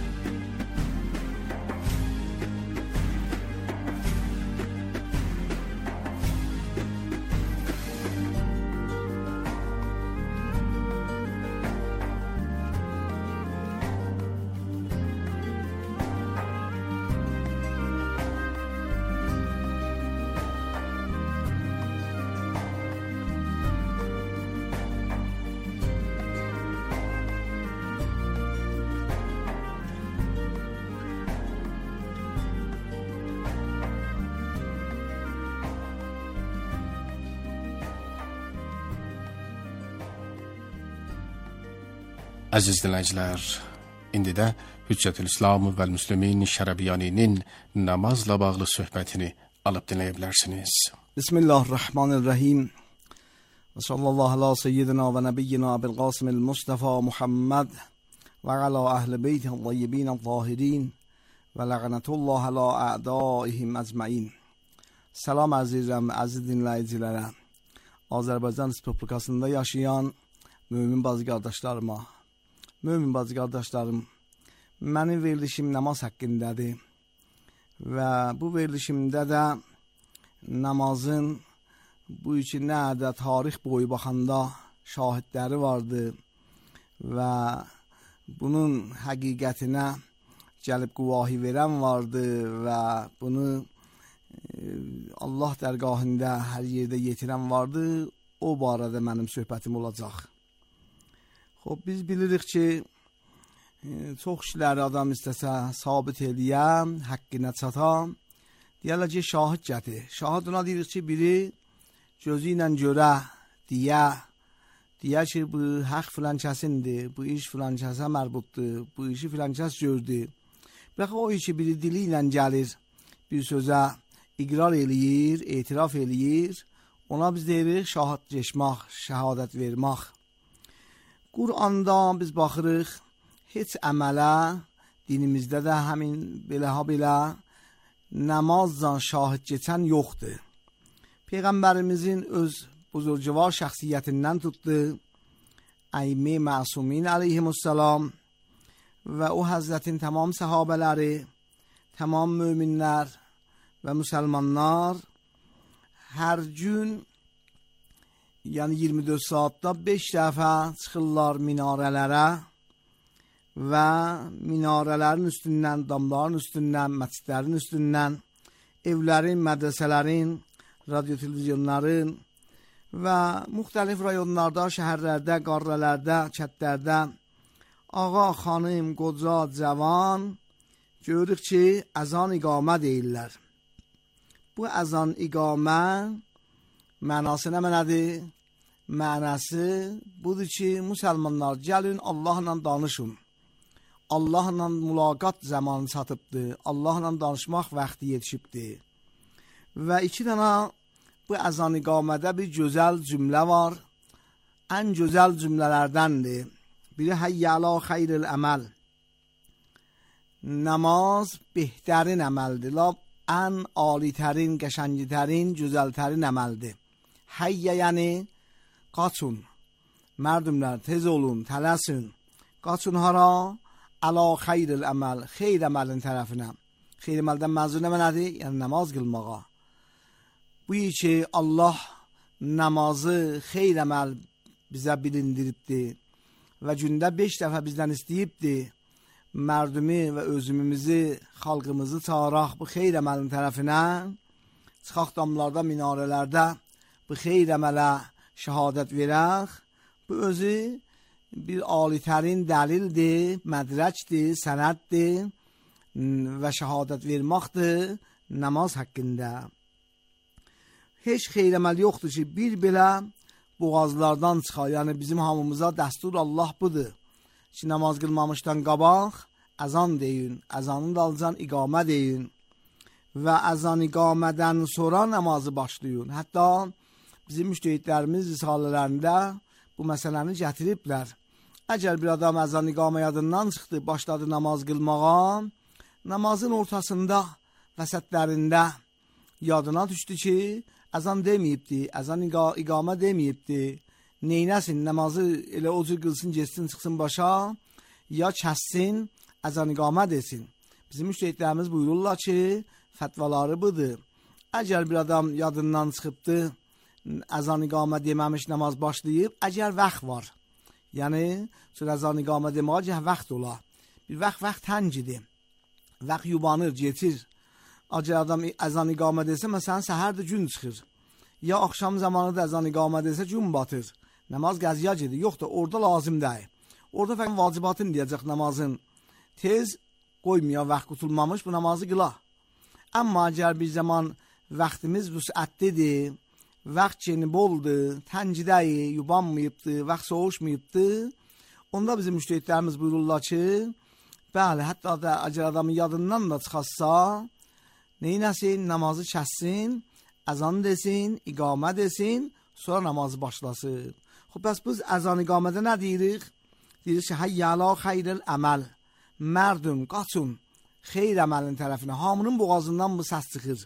Əziz dinləyicilər, indi də Hüccətül-İslam və Müslimin Şərəbiyaninin namazla bağlı söhbətini alıb dinləyə bilərsiniz. Bismillahirrahmanirrahim. Və sallallahu ala seyyidina və nəbiyyina bil-Qasimil Mustafa Muhammed və ala əhl-i beytihil tayyibin-el-zahirin və ləğnətullah ala a'daihim əcməin. Salam əzizəm, əziz dinləyicilərə. Azərbaycan Respublikasında yaşayan mümin bazı qardaşlarıma, mömin bacı qardaşlarım, mənim verilişim namaz haqqındadır və bu verilişimdə də namazın bu iki nədə tarix boyu baxanda şahidləri vardı və bunun həqiqətinə gəlib qüvahi verən vardı və bunu Allah dərgahında hər yerdə yetirən vardı. O barədə mənim söhbətim olacaq. Xoş, biz bilirik ki, çox işləri adam istəsə sabit eləyə, həqqinə çata, deyərlər ki, şahid gətir. Şahid ona deyirik ki, biri gözü ilə görə, deyə ki, bu haqq filan kəsindir, bu iş filan kəsə mərbuddur, bu işi filan kəs gördü. Bəlkə o ki, biri dili ilə gəlir, bir sözə iqrar eləyir, etiraf eləyir, ona biz deyirik şahidləşmək, şəhadət vermək. Qur'anda biz baxırıq, heç əmələ, dinimizdə də həmin belə namazla şahid keçən yoxdur. Peyğəmbərimizin öz buzurcuvar şəxsiyyətindən tutdu, Əymə Məsumin əleyhimussalam və o həzrətin tamam səhabələri, tamam möminlər və müsəlmanlar hər gün, yəni 24 saatda 5 dəfə çıxırlar minarələrə və minarələrin üstündən, damların üstündən, məscidlərin üstündən, evlərin, mədrəsələrin, radio televizyonların və müxtəlif rayonlarda, şəhərlərdə, qarrələrdə, kətlərdə ağa, xanım, qoca, cavan görürük ki, əzan iqamə deyirlər. Bu əzan iqamə mənası nə mənədir? Mənası budur ki, müsəlmanlar gəlin Allahla danışın. Allahla mülaqat zamanı çatıbdır. Allahla danışmaq vaxtı yetişibdir. Və 2 dənə bu əzan iqamədə bir gözəl cümlə var. Ən gözəl cümlələrdəndir. Biri həyyə alə xeyril əməl. Namaz behtərin əməldir. Ən alitərin, qəşəngitərin, gözəltərin əməldir. Həyyə yəni qaçın. Mərdümlər tez olun, tələsin. Qaçın hara? Alə xeyril əməl. Xeyr əməlin tərəfinə. Xeyr əməldən məzun nədir? Yəni namaz qılmağa. Bu ki Allah namazı xeyr əməl bizə bilindiribdir və gündə 5 dəfə bizdən istəyibdir. Mərdumi və özümüzü, xalqımızı çağıraq bu xeyr əməlin tərəfinə, çıxaq damlarda, minarələrdə bu xeyr əmələ şəhadət verək. Bu özü bir alitərin dəlildir, mədrəcdir, sənəddir və şəhadət verməkdir namaz haqqında. Heç xeyr əməl yoxdur ki, bir belə boğazlardan çıxar. Yəni bizim hamımıza dəstur Allah budur ki, namaz qılmamışdan qabaq əzan deyin, əzanın dalınca iqamə deyin və əzan iqamədən sonra namazı başlayın. Hətta bizim müştəhidlərimiz risalələrində bu məsələni gətiriblər. Əgər bir adam əzan iqamə yadından çıxdı, başladı namaz qılmağa, namazın ortasında, vəsətlərində yadına düşdü ki, əzan deməyibdi, əzan iqamə deməyibdi. Neynəsin, namazı elə o cür qılsın, geçsin, çıxsın başa, ya kəssin, əzan iqamə desin. Bizim müştəhidlərimiz buyururlar ki, fətvaları budur. Əgər bir adam yadından çıxıbdı, əzan iqamə deməmiş namaz başlayıb, əgər vaxt var, yəni əzan iqamə deməyə vaxt ola. Bir vaxt təngidir, vaxt yubanır, getir. Əgər adam əzan iqamə desə, məsələn, səhərdə gün çıxır, ya axşam zamanı da əzan iqamə desə, gün batır, namaz qəziya gedir. Yox da, orada lazım deyil. Orada fəqət vacibatını deyəcək namazın. Tez qoymuyor, vaxt qutulmamış, bu namazı qıla. Amma əgər bir zaman vaxtimiz vüsətlidir, vaxt genib oldu, təngidəyi, yubanmayıbdı, vaxt soğuşmayıbdı, onda bizim müştəhidlərimiz buyururlar ki, bəli, hətta da əgər adamın yadından da çıxarsa, neynəsin, namazı kəssin, əzan desin, iqamə desin, sonra namazı başlasın. Bəs biz əzan iqamədə nə deyirik? Deyirik ki, həyyələ xeyrəl əməl, mərdum, qaçın, xeyr əməlin tərəfinə, hamının boğazından bu səs çıxır.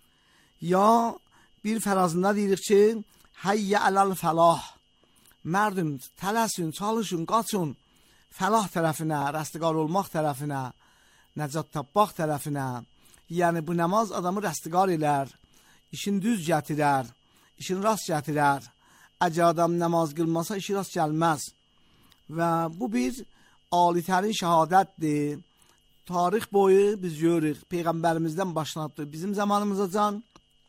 Ya bir fərazında deyirik ki, həyyə ələl fəlah, mərdum, tələsin, çalışın, qaçın, fəlah tərəfinə, rəstiqar olmaq tərəfinə, nəcat tapmaq tərəfinə. Yəni, bu namaz adamı rəstiqar elər, işin düz gətirər, işin rast gətirər. Əgər adam namaz qılmasa, işi rast gəlməz. Və bu bir alitərin şəhadətdir. Tarix boyu biz görürük, Peyğəmbərimizdən başlanıbdır. Bizim zamanımıza can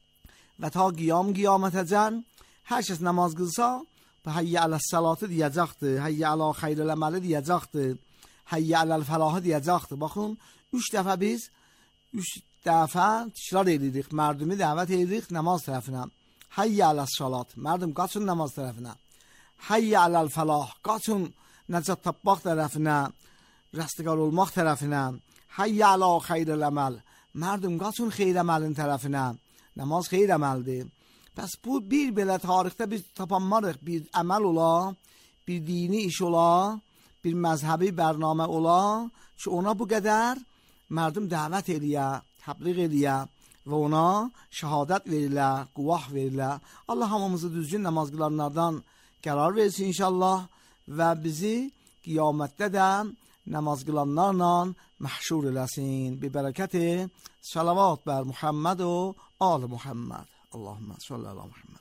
və ta qiyamətəcən hər kəs namaz qılsa, həyyə ələs-səlatı deyəcəkdir, həyyə ələ xeyrəl əməli deyəcəkdir, həyyə ələl fəlahı deyəcəkdir. Baxın, 3 dəfə biz 3 dəfə təkrar edirik, mərdumi dəvət edirik namaz tərəfinə. Həyyə ələs-səlat, mərdum qaçın namaz tərəfinə. Həyyə ələl fəlah, qaçın nəcat tapmaq tərəfinə, rəstiqar olmaq tərəfinə. Həyyə ələ xeyrəl əməl, mərdum qaçın xeyr əməlin tərəfinə. Namaz xeyr əməldir. Bəs bu bir belə tarixdə biz tapanmarıq, bir əməl ola, bir dini iş ola, bir məzhəbi bərnamə ola ki, ona bu qədər mərdum dəvət eləyə, təbliğ eləyə və ona şəhadət verilə, quvah verilə. Allah hamımızı düzgün namaz qılanlardan qərar versin inşallah və bizi qiyamətdə də namaz qılanlarla məhşur eləsin. Bir bərəkəti salavat bər Muhammed o آل محمد اللهم صل على محمد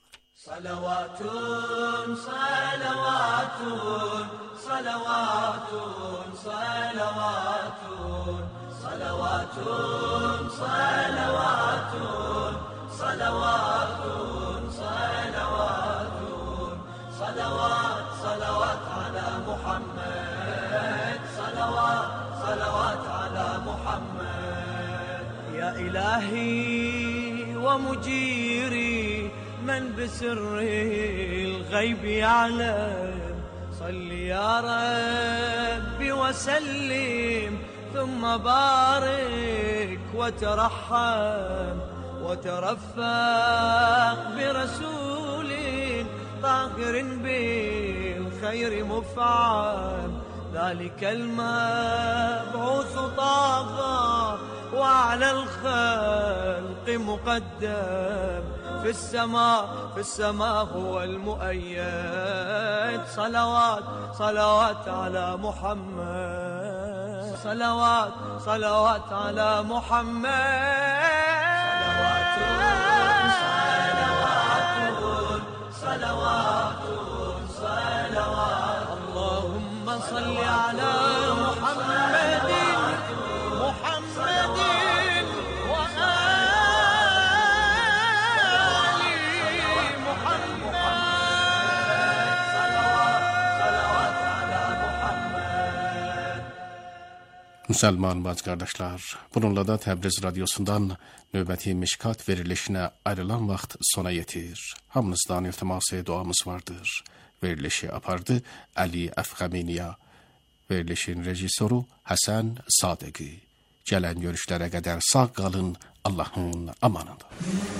صلوات صلوات صلوات صلوات صلوات صلوات صلوات صلوات صلوات صلوات على محمد صلوات صلوات على محمد يا إلهي ومجيري من بسر الغيب يعلم صل يا ربي وسلم ثم بارك وترحم وترفق برسول طاهر بالخير مفعم ذلك المبعوث طاغى وعلى الخلق مقدم في السماء هو المؤيد صلوات صلوات على محمد صلوات صلوات على محمد صلوات صلوات اللهم صل على محمد وآل محمد صلوات Müsəlman bacı qardaşlar, bununla da Təbriz radiosundan növbəti Mişkat verilişinə ayrılan vaxt sona yetir. Hamınızdan iltiması duamız vardır. Verilişi apardı Əli Əfqəminiya. Verilişin rejissoru Həsən Sadəqi. Gələn görüşlərə qədər sağ qalın, Allahın amanında.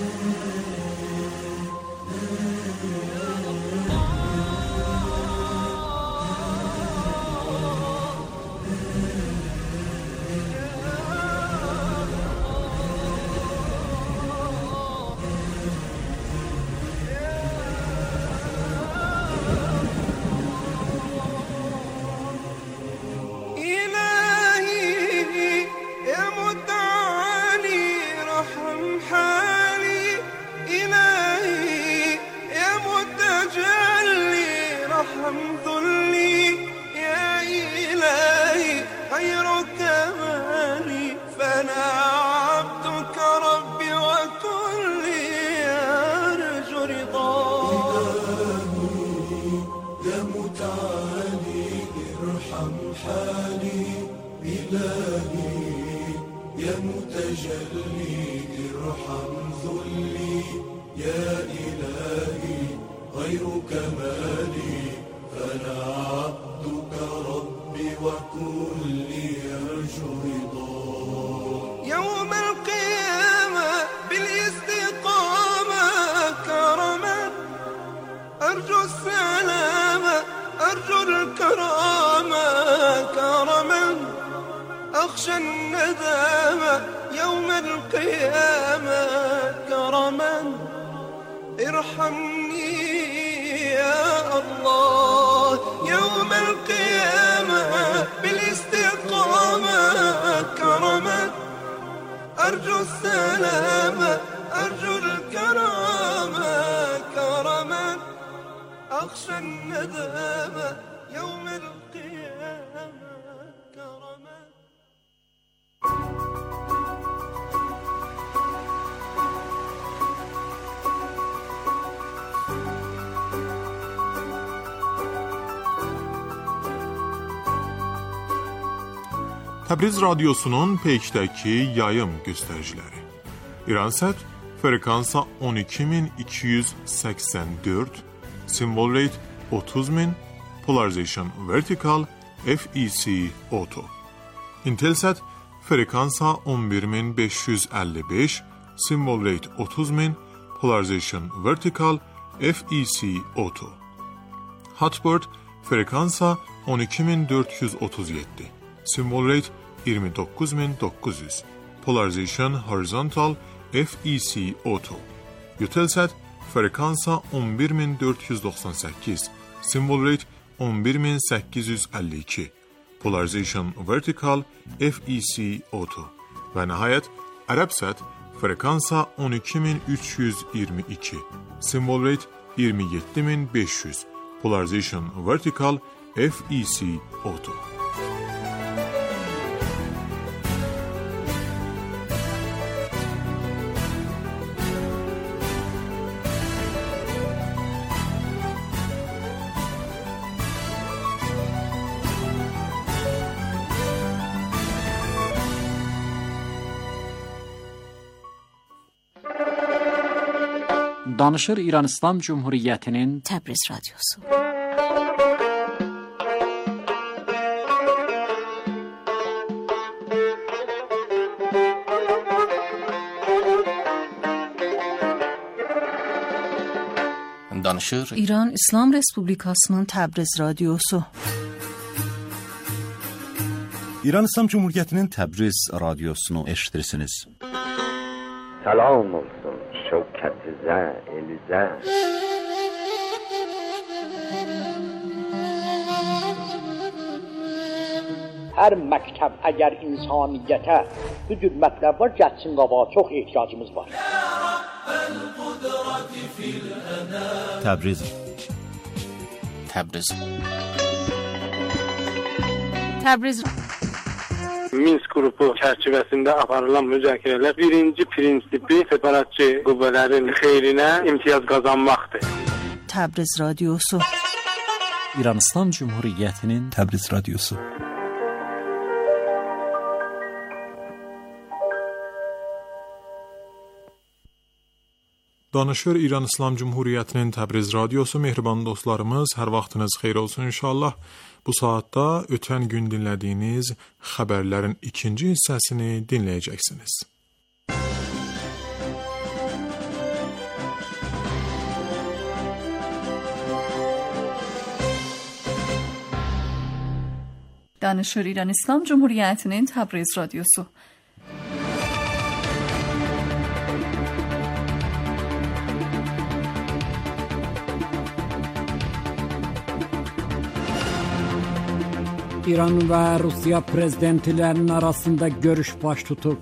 أخشى الندامة يوم القيامة كرما ارحمني يا الله يوم القيامة بالاستقامة كرما أرجو السلامة أرجو الكرامة كرما أخشى الندامة يوم القيامة كرما. Təbriz radiosunun peykdəki yayım göstəriciləri. İransat frekansa 12284, symbol rate 30000, polarization vertical, FEC auto. Intelsat frekansa 11555, symbol rate 30000, polarization vertical, FEC auto. Hotbird frekansa 12437, symbol rate 29900, polarization horizontal, FEC auto. Eutelsat frekansa 11498, symbol rate 11852, polarization vertical, FEC auto. Və nəhayət Arabsat frekansa 12322, symbol rate 27500, polarization vertical, FEC auto. Danışır İran İslam Cumhuriyyətinin Təbriz radiosu. Danışır İran İslam Respublikasının Təbriz radiosu. İran İslam Cumhuriyyətinin Təbriz radiosunu eşitirsiniz. Salam olsun şevket-i elize. Hər məktəb əgər insaniyyətə bu cür mətləblər gəlsin qaba, çox ehtiyacımız var. Təbriz. Təbriz. Təbriz. Minsk qrupu çərçivəsində aparılan müzakirələr birinci prinsipi separatçı qüvvələrin xeyrinə imtiyaz qazanmaqdır. Təbriz radiosu. İran İslam Cumhuriyyətinin Təbriz radiosu. Danışır İran İslam Cumhuriyyətinin Təbriz radiosu. Mehriban dostlarımız, hər vaxtınız xeyir olsun inşallah. Bu saatda ötən gün dinlədiyiniz xəbərlərin ikinci hissəsini dinləyəcəksiniz. Danışır İran İslam Cumhuriyyətinin Təbriz radiosu. İran ve Rusya prezidentlerinin arasında görüş baş tutub.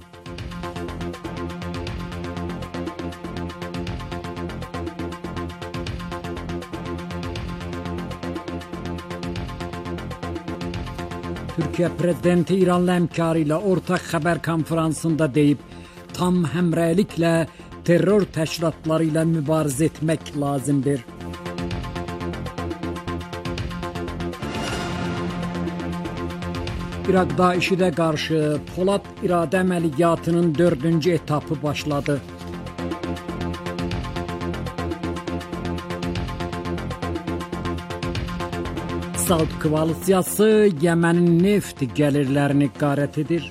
Türkiye prezidenti İran'la həmkarıyla ortak xəbər konferansında deyib, tam həmrəyliklə terror təşkilatlarıyla mübarizə etmək lazımdır. İraqda IŞİDə qarşı Polad İradə əməliyyatının 4-cü etapı başladı. Saud koalisiyası Yemenin neft gəlirlərini qarət edir.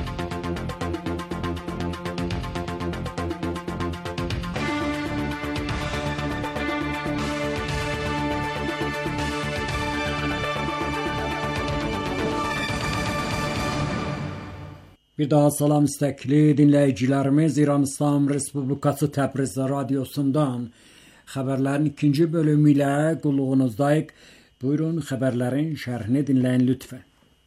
Bir daha salam istəkli dinləyicilərimiz, İran İslam Respublikası Təbriz radiosundan xəbərlərin ikinci bölümü ilə qulluğunuzdayıq. Buyurun xəbərlərin şərhini dinləyin lütfən.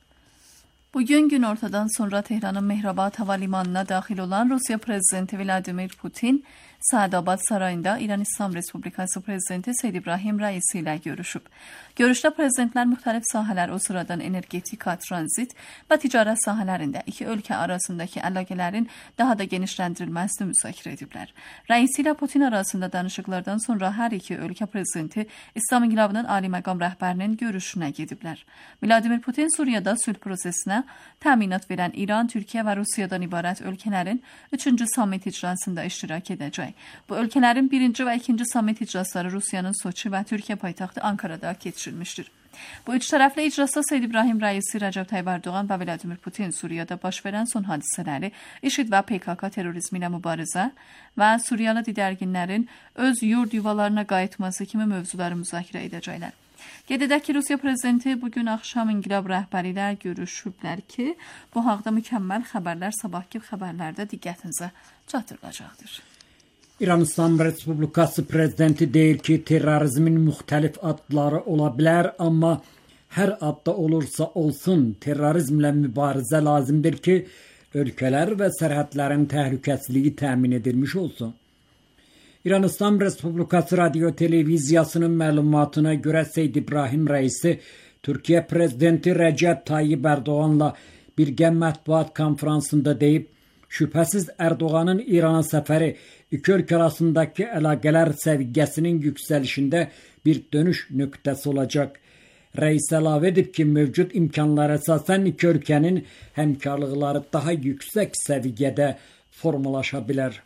Bugün günortadan sonra Tehran'ın Mehrabad Havalimanı'na daxil olan Rusya Prezidenti Vladimir Putin, Saadabad Sarayında İran İslam Respublikası Prezidenti Seyyid İbrahim Raisi ilə görüşüb. Görüşdə prezidentlər müxtəlif sahələr, o sıradan energetika, tranzit və ticarət sahələrində iki ölkə arasındakı əlaqələrin daha da genişləndirilməsini müzakirə ediblər. Raisi ilə Putin arasında danışıqlardan sonra hər iki ölkə prezidenti İslam İnqilabının ali məqam rəhbərinin görüşünə gediblər. Vladimir Putin Suriyada sülh prosesinə təminat verən İran, Türkiyə və Rusiyadan ibarət ölkələrin 3-cü sammit iclasında iştirak edəcək. Bu ölkələrin 1-ci və 2-ci sammit iclasları Rusiyanın Soçi və Türkiyə paytaxtı Ankara'da keçirilmişdir. Bu üç tərəfli iclasda Seyyid İbrahim Raisi, Rəcəb Tayyib Erdoğan və Vladimir Putin Suriyada baş verən son hadisələri, IŞİD və PKK terrorizmi ilə mübarizə və Suriyalı didərginlərin öz yurd yuvalarına qayıtması kimi mövzuları müzakirə edəcəklər. Qeyd edək ki, Rusiya prezidenti bugün axşam İnqilab rəhbəri ilə görüşüblər ki, bu haqda mükəmməl xəbərlər sabahki xəbərlərdə diqqətinizə çatdırılacaqdır. İran İslam Respublikası prezidenti deyir ki, terrorizmin müxtəlif adları ola bilər, amma hər adda olursa olsun terrorizmlə mübarizə lazımdır ki, ölkələr və sərhədlərin təhlükəsizliyi təmin edilmiş olsun. İran İslam Respublikası Radio Televiziyasının məlumatına görə Seyyid İbrahim Raisi Türkiyə prezidenti Rəcəb Tayyib Erdoğanla birgə mətbuat konferansında deyib, şübhəsiz Erdoğanın İrana səfəri iki ölkə arasındakı əlaqələr səviyyəsinin yüksəlişində bir dönüş nöqtəsi olacaq. Reis əlavə edib ki, mövcud imkanlara əsasən iki ölkənin həmkarlıqları daha yüksək səviyyədə formalaşa bilər.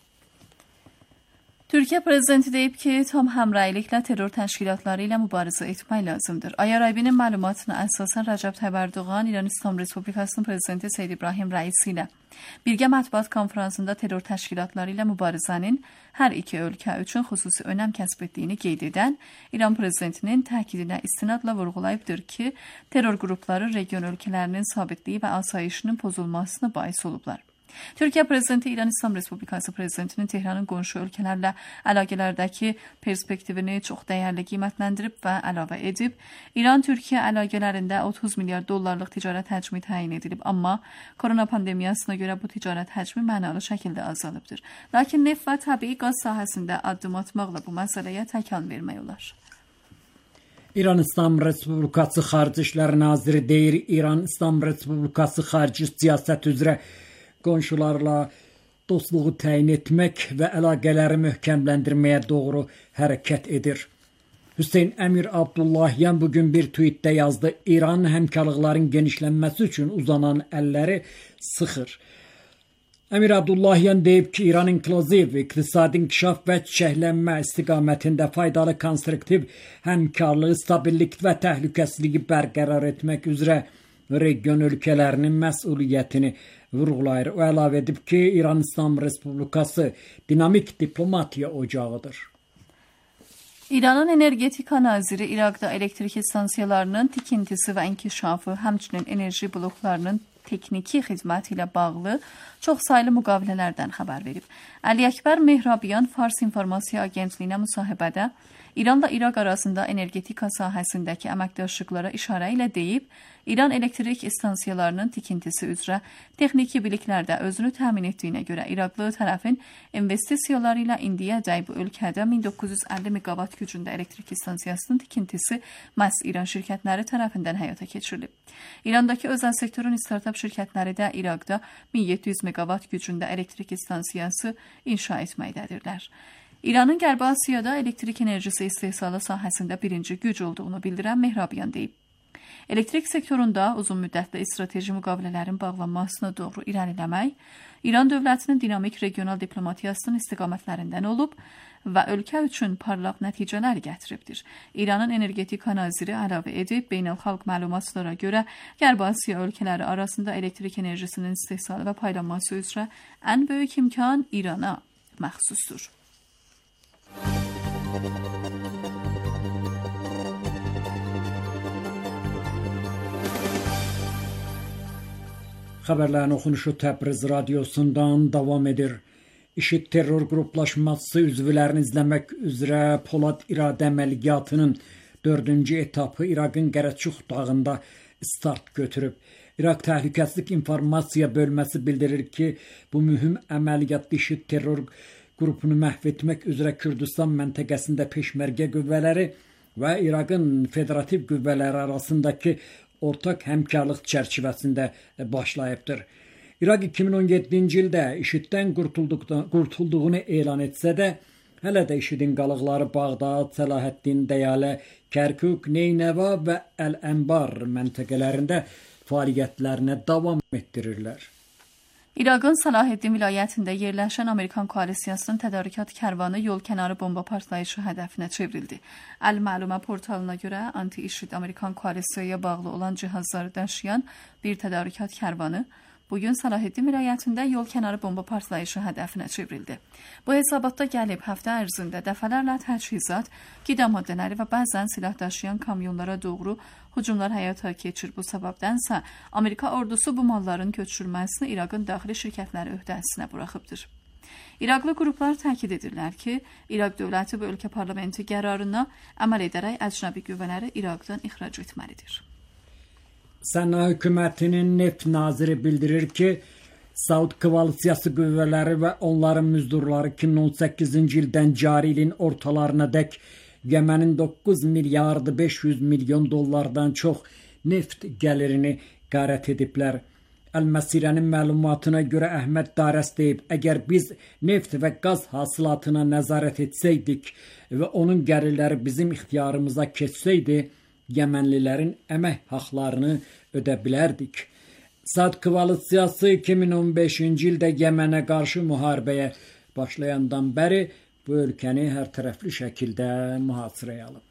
Türkiyə prezidenti deyib ki, tam həmrəyliklə terror təşkilatları ilə mübarizə etmək lazımdır. IRIB-nin məlumatına əsasən Rəcəb Tayyib Erdoğan, İran İslam Respublikasının prezidenti Seyyid İbrahim Raisi ilə birgə mətbuat konferansında terror təşkilatları ilə mübarizənin hər iki ölkə üçün xüsusi önəm kəsb etdiyini qeyd edən İran prezidentinin təkidinə istinadla vurğulayıbdır ki, terror qrupları region ölkələrinin sabitliyi və asayişinin pozulmasına bais olublar. Türkiyə prezidenti İran İslam Respublikası prezidentinin Tehranın qonşu ölkələrlə əlaqələrdəki perspektivini çox dəyərli qiymətləndirib və əlavə edib, İran-Türkiyə əlaqələrində 30 milyard dollarlıq ticarət həcmi təyin edilib, amma korona pandemiyasına görə bu ticarət həcmi mənalı şəkildə azalıbdır. Lakin neft və təbii qaz sahəsində addım atmaqla bu məsələyə təkan vermək olar. İran İslam Respublikası Xarici İşlər Naziri deyir, İran İslam Respublikası xarici siyasət üzrə qonşularla dostluğu təyin etmək və əlaqələri möhkəmləndirməyə doğru hərəkət edir. Hüseyn Əmir Abdullahyan bugün bir tweetdə yazdı, İran həmkarlıqların genişlənməsi üçün uzanan əlləri sıxır. Əmir Abdullahiyan deyib ki, İran inklüziv, iqtisadi inkişaf və çiçəklənmə istiqamətində faydalı konstruktiv həmkarlığı, stabillik və təhlükəsizliyi bərqərar etmək üzrə region ölkələrinin məsuliyyətini vurğulayır. O əlavə edib ki, İran İslam Respublikası dinamik diplomatiya ocağıdır. İranın energetika naziri İraqda elektrik stansiyalarının tikintisi və inkişafı, həmçinin enerji bloklarının texniki xidmət ilə bağlı çoxsaylı müqavilələrdən xəbər verib. Əli Əkbər Mehrabiyan Fars İnformasiya Agentliyinə müsahibədə İranla İraq arasında energetika sahəsindəki əməkdaşlıqlara işarə ilə deyib, İran elektrik stansiyalarının tikintisi üzrə texniki biliklərdə özünü təmin etdiyinə görə İraqlı tərəfin investisiyaları ilə indiyədək bu ölkədə 1950 meqavat gücündə elektrik stansiyasının tikintisi məhz İran şirkətləri tərəfindən həyata keçirilib. İrandakı özəl sektorun startup şirkətləri də İraqda 1700 meqavat gücündə elektrik stansiyası inşa etməkdədirlər. İranın Qərbi Asiyada elektrik enerjisi istehsalı sahəsində birinci güc olduğunu bildirən Mehrabiyan deyib. Elektrik sektorunda uzun müddətli strateji müqavilələrin bağlanmasına doğru irəliləmək İran dövlətinin dinamik regional diplomatiyasının istiqamətlərindən olub və ölkə üçün parlaq nəticələr gətiribdir. İranın energetika naziri əlavə edib, beynəlxalq məlumatlara görə Qərbi Asiya ölkələri arasında elektrik enerjisinin istehsalı və paylanması üzrə ən böyük imkan İrana məxsusdur. Xəbərlərin oxunuşu Təbriz radiosundan davam edir. IŞİD terror qruplaşması üzvlərini izləmək üzrə Polad İradə əməliyyatının 4-cü etapı İraqın Qərəçux dağında start götürüb. İraq Təhlükəsizlik İnformasiya Bölməsi bildirir ki, bu mühüm əməliyyat IŞİD terror qrupunu məhv etmək üzrə Kürdistan məntəqəsində peşmərgə qüvvələri və İraqın federativ qüvvələri arasındakı ortaq həmkarlıq çərçivəsində başlayıbdır. İraq 2017-ci ildə IŞİDdən qurtulduğunu elan etsə də, hələ də IŞİDin qalıqları Bağdad, Səlahəddin, Dəyalə, Kərkük, Neynəva və Əl-Ənbar məntəqələrində fəaliyyətlərinə davam etdirirlər. İraqın Səlahəddin vilayətində yerləşən Amerikan koalisiyasının tədarükat kərvanı yol kənarı bomba partlayışı hədəfinə çevrildi. Əl-Məlumə portalına görə anti-IŞİD Amerikan koalisiyaya bağlı olan cihazları daşıyan bir tədarükat kərvanı bugün Səlahəddin vilayətində yol kənarı bomba partlayışı hədəfinə çevrildi. Bu hesabatda gəlib həftə ərzində dəfələrlə təchizat, qida maddələri və bəzən silah daşıyan kamyonlara doğru hücumlar həyata keçir. Bu səbəbdənsə Amerika ordusu bu malların köçürülməsini İraqın daxili şirkətləri öhdəsinə buraxıbdır. İraqlı qruplar təkid edirlər ki, İraq dövləti bu ölkə parlamenti qərarına əməl edərək əcnəbi qüvvələri İraqdan ixrac etməlidir. Səna hökumətinin neft naziri bildirir ki, Saud koalisiyası qüvvələri və onların müzdurları 2018-ci ildən cari ilin ortalarına dək Yemenin 9 milyard 500 milyon dollardan çox neft gəlirini qarət ediblər. Əl-Məsirənin məlumatına görə Əhməd Darəs deyib, əgər biz neft və qaz hasilatına nəzarət etsəydik və onun gəlirləri bizim ixtiyarımıza keçsəydi, Yemenlilərin əmək haqlarını ödə bilərdik. Saud koalisiyası 2015-ci ildə Yemenə qarşı müharibəyə başlayandan bəri bu ölkəni hər tərəfli şəkildə mühasirəyə alıb.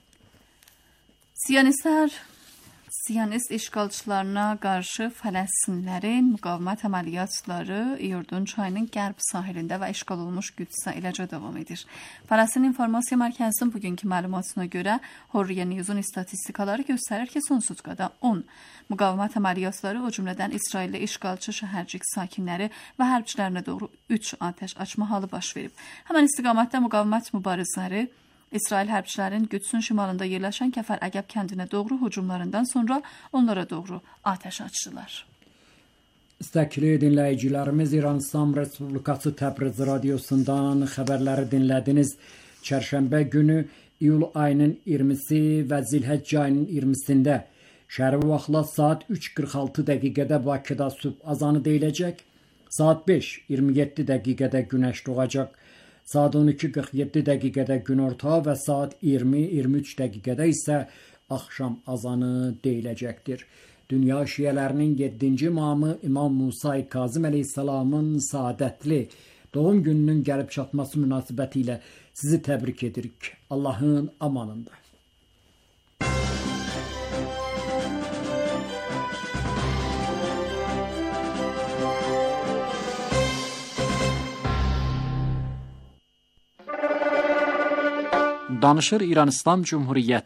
Siyonist işğalçılarına qarşı Fələstinlərin müqavimət əməliyyatları İordun çayının qərb sahilində və işğal olunmuş Qüdsə eləcə davam edir. Fələstin İnformasiya Mərkəzinin bugünkü məlumatına görə Hurriyə News'un statistikaları göstərir ki, son sutkada 10 müqavimət əməliyyatları, o cümlədən İsrailli işğalçı şəhərcik sakinləri və hərbçilərinə doğru 3 atəş açma halı baş verib. Həmən istiqamətdə müqavimət mübarizləri İsrail hərbçilərin Qüdsün şimalında yerləşən Kəfər Əqəb kəndinə doğru hücumlarından sonra onlara doğru atəş açdılar. İstəkli dinləyicilərimiz, İran İslam Respublikası Təbriz radiosundan xəbərləri dinlədiniz. Çərşənbə günü iyul ayının 20-si və Zilhəcc ayının 20-sində şərqi vaxtla saat 3:46 dəqiqədə Bakıda sübh azanı deyiləcək. Saat 5:27 dəqiqədə günəş doğacaq. Saat 12:47 dəqiqədə günorta və saat 20:23 dəqiqədə isə axşam azanı deyiləcəkdir. Dünya şiələrinin 7-ci imamı İmam Musa Kazım əleyhissalamın saadətli doğum gününün gəlib çatması münasibətilə sizi təbrik edirik. Allahın amanında. Danışır İran İslam Cumhuriyyəti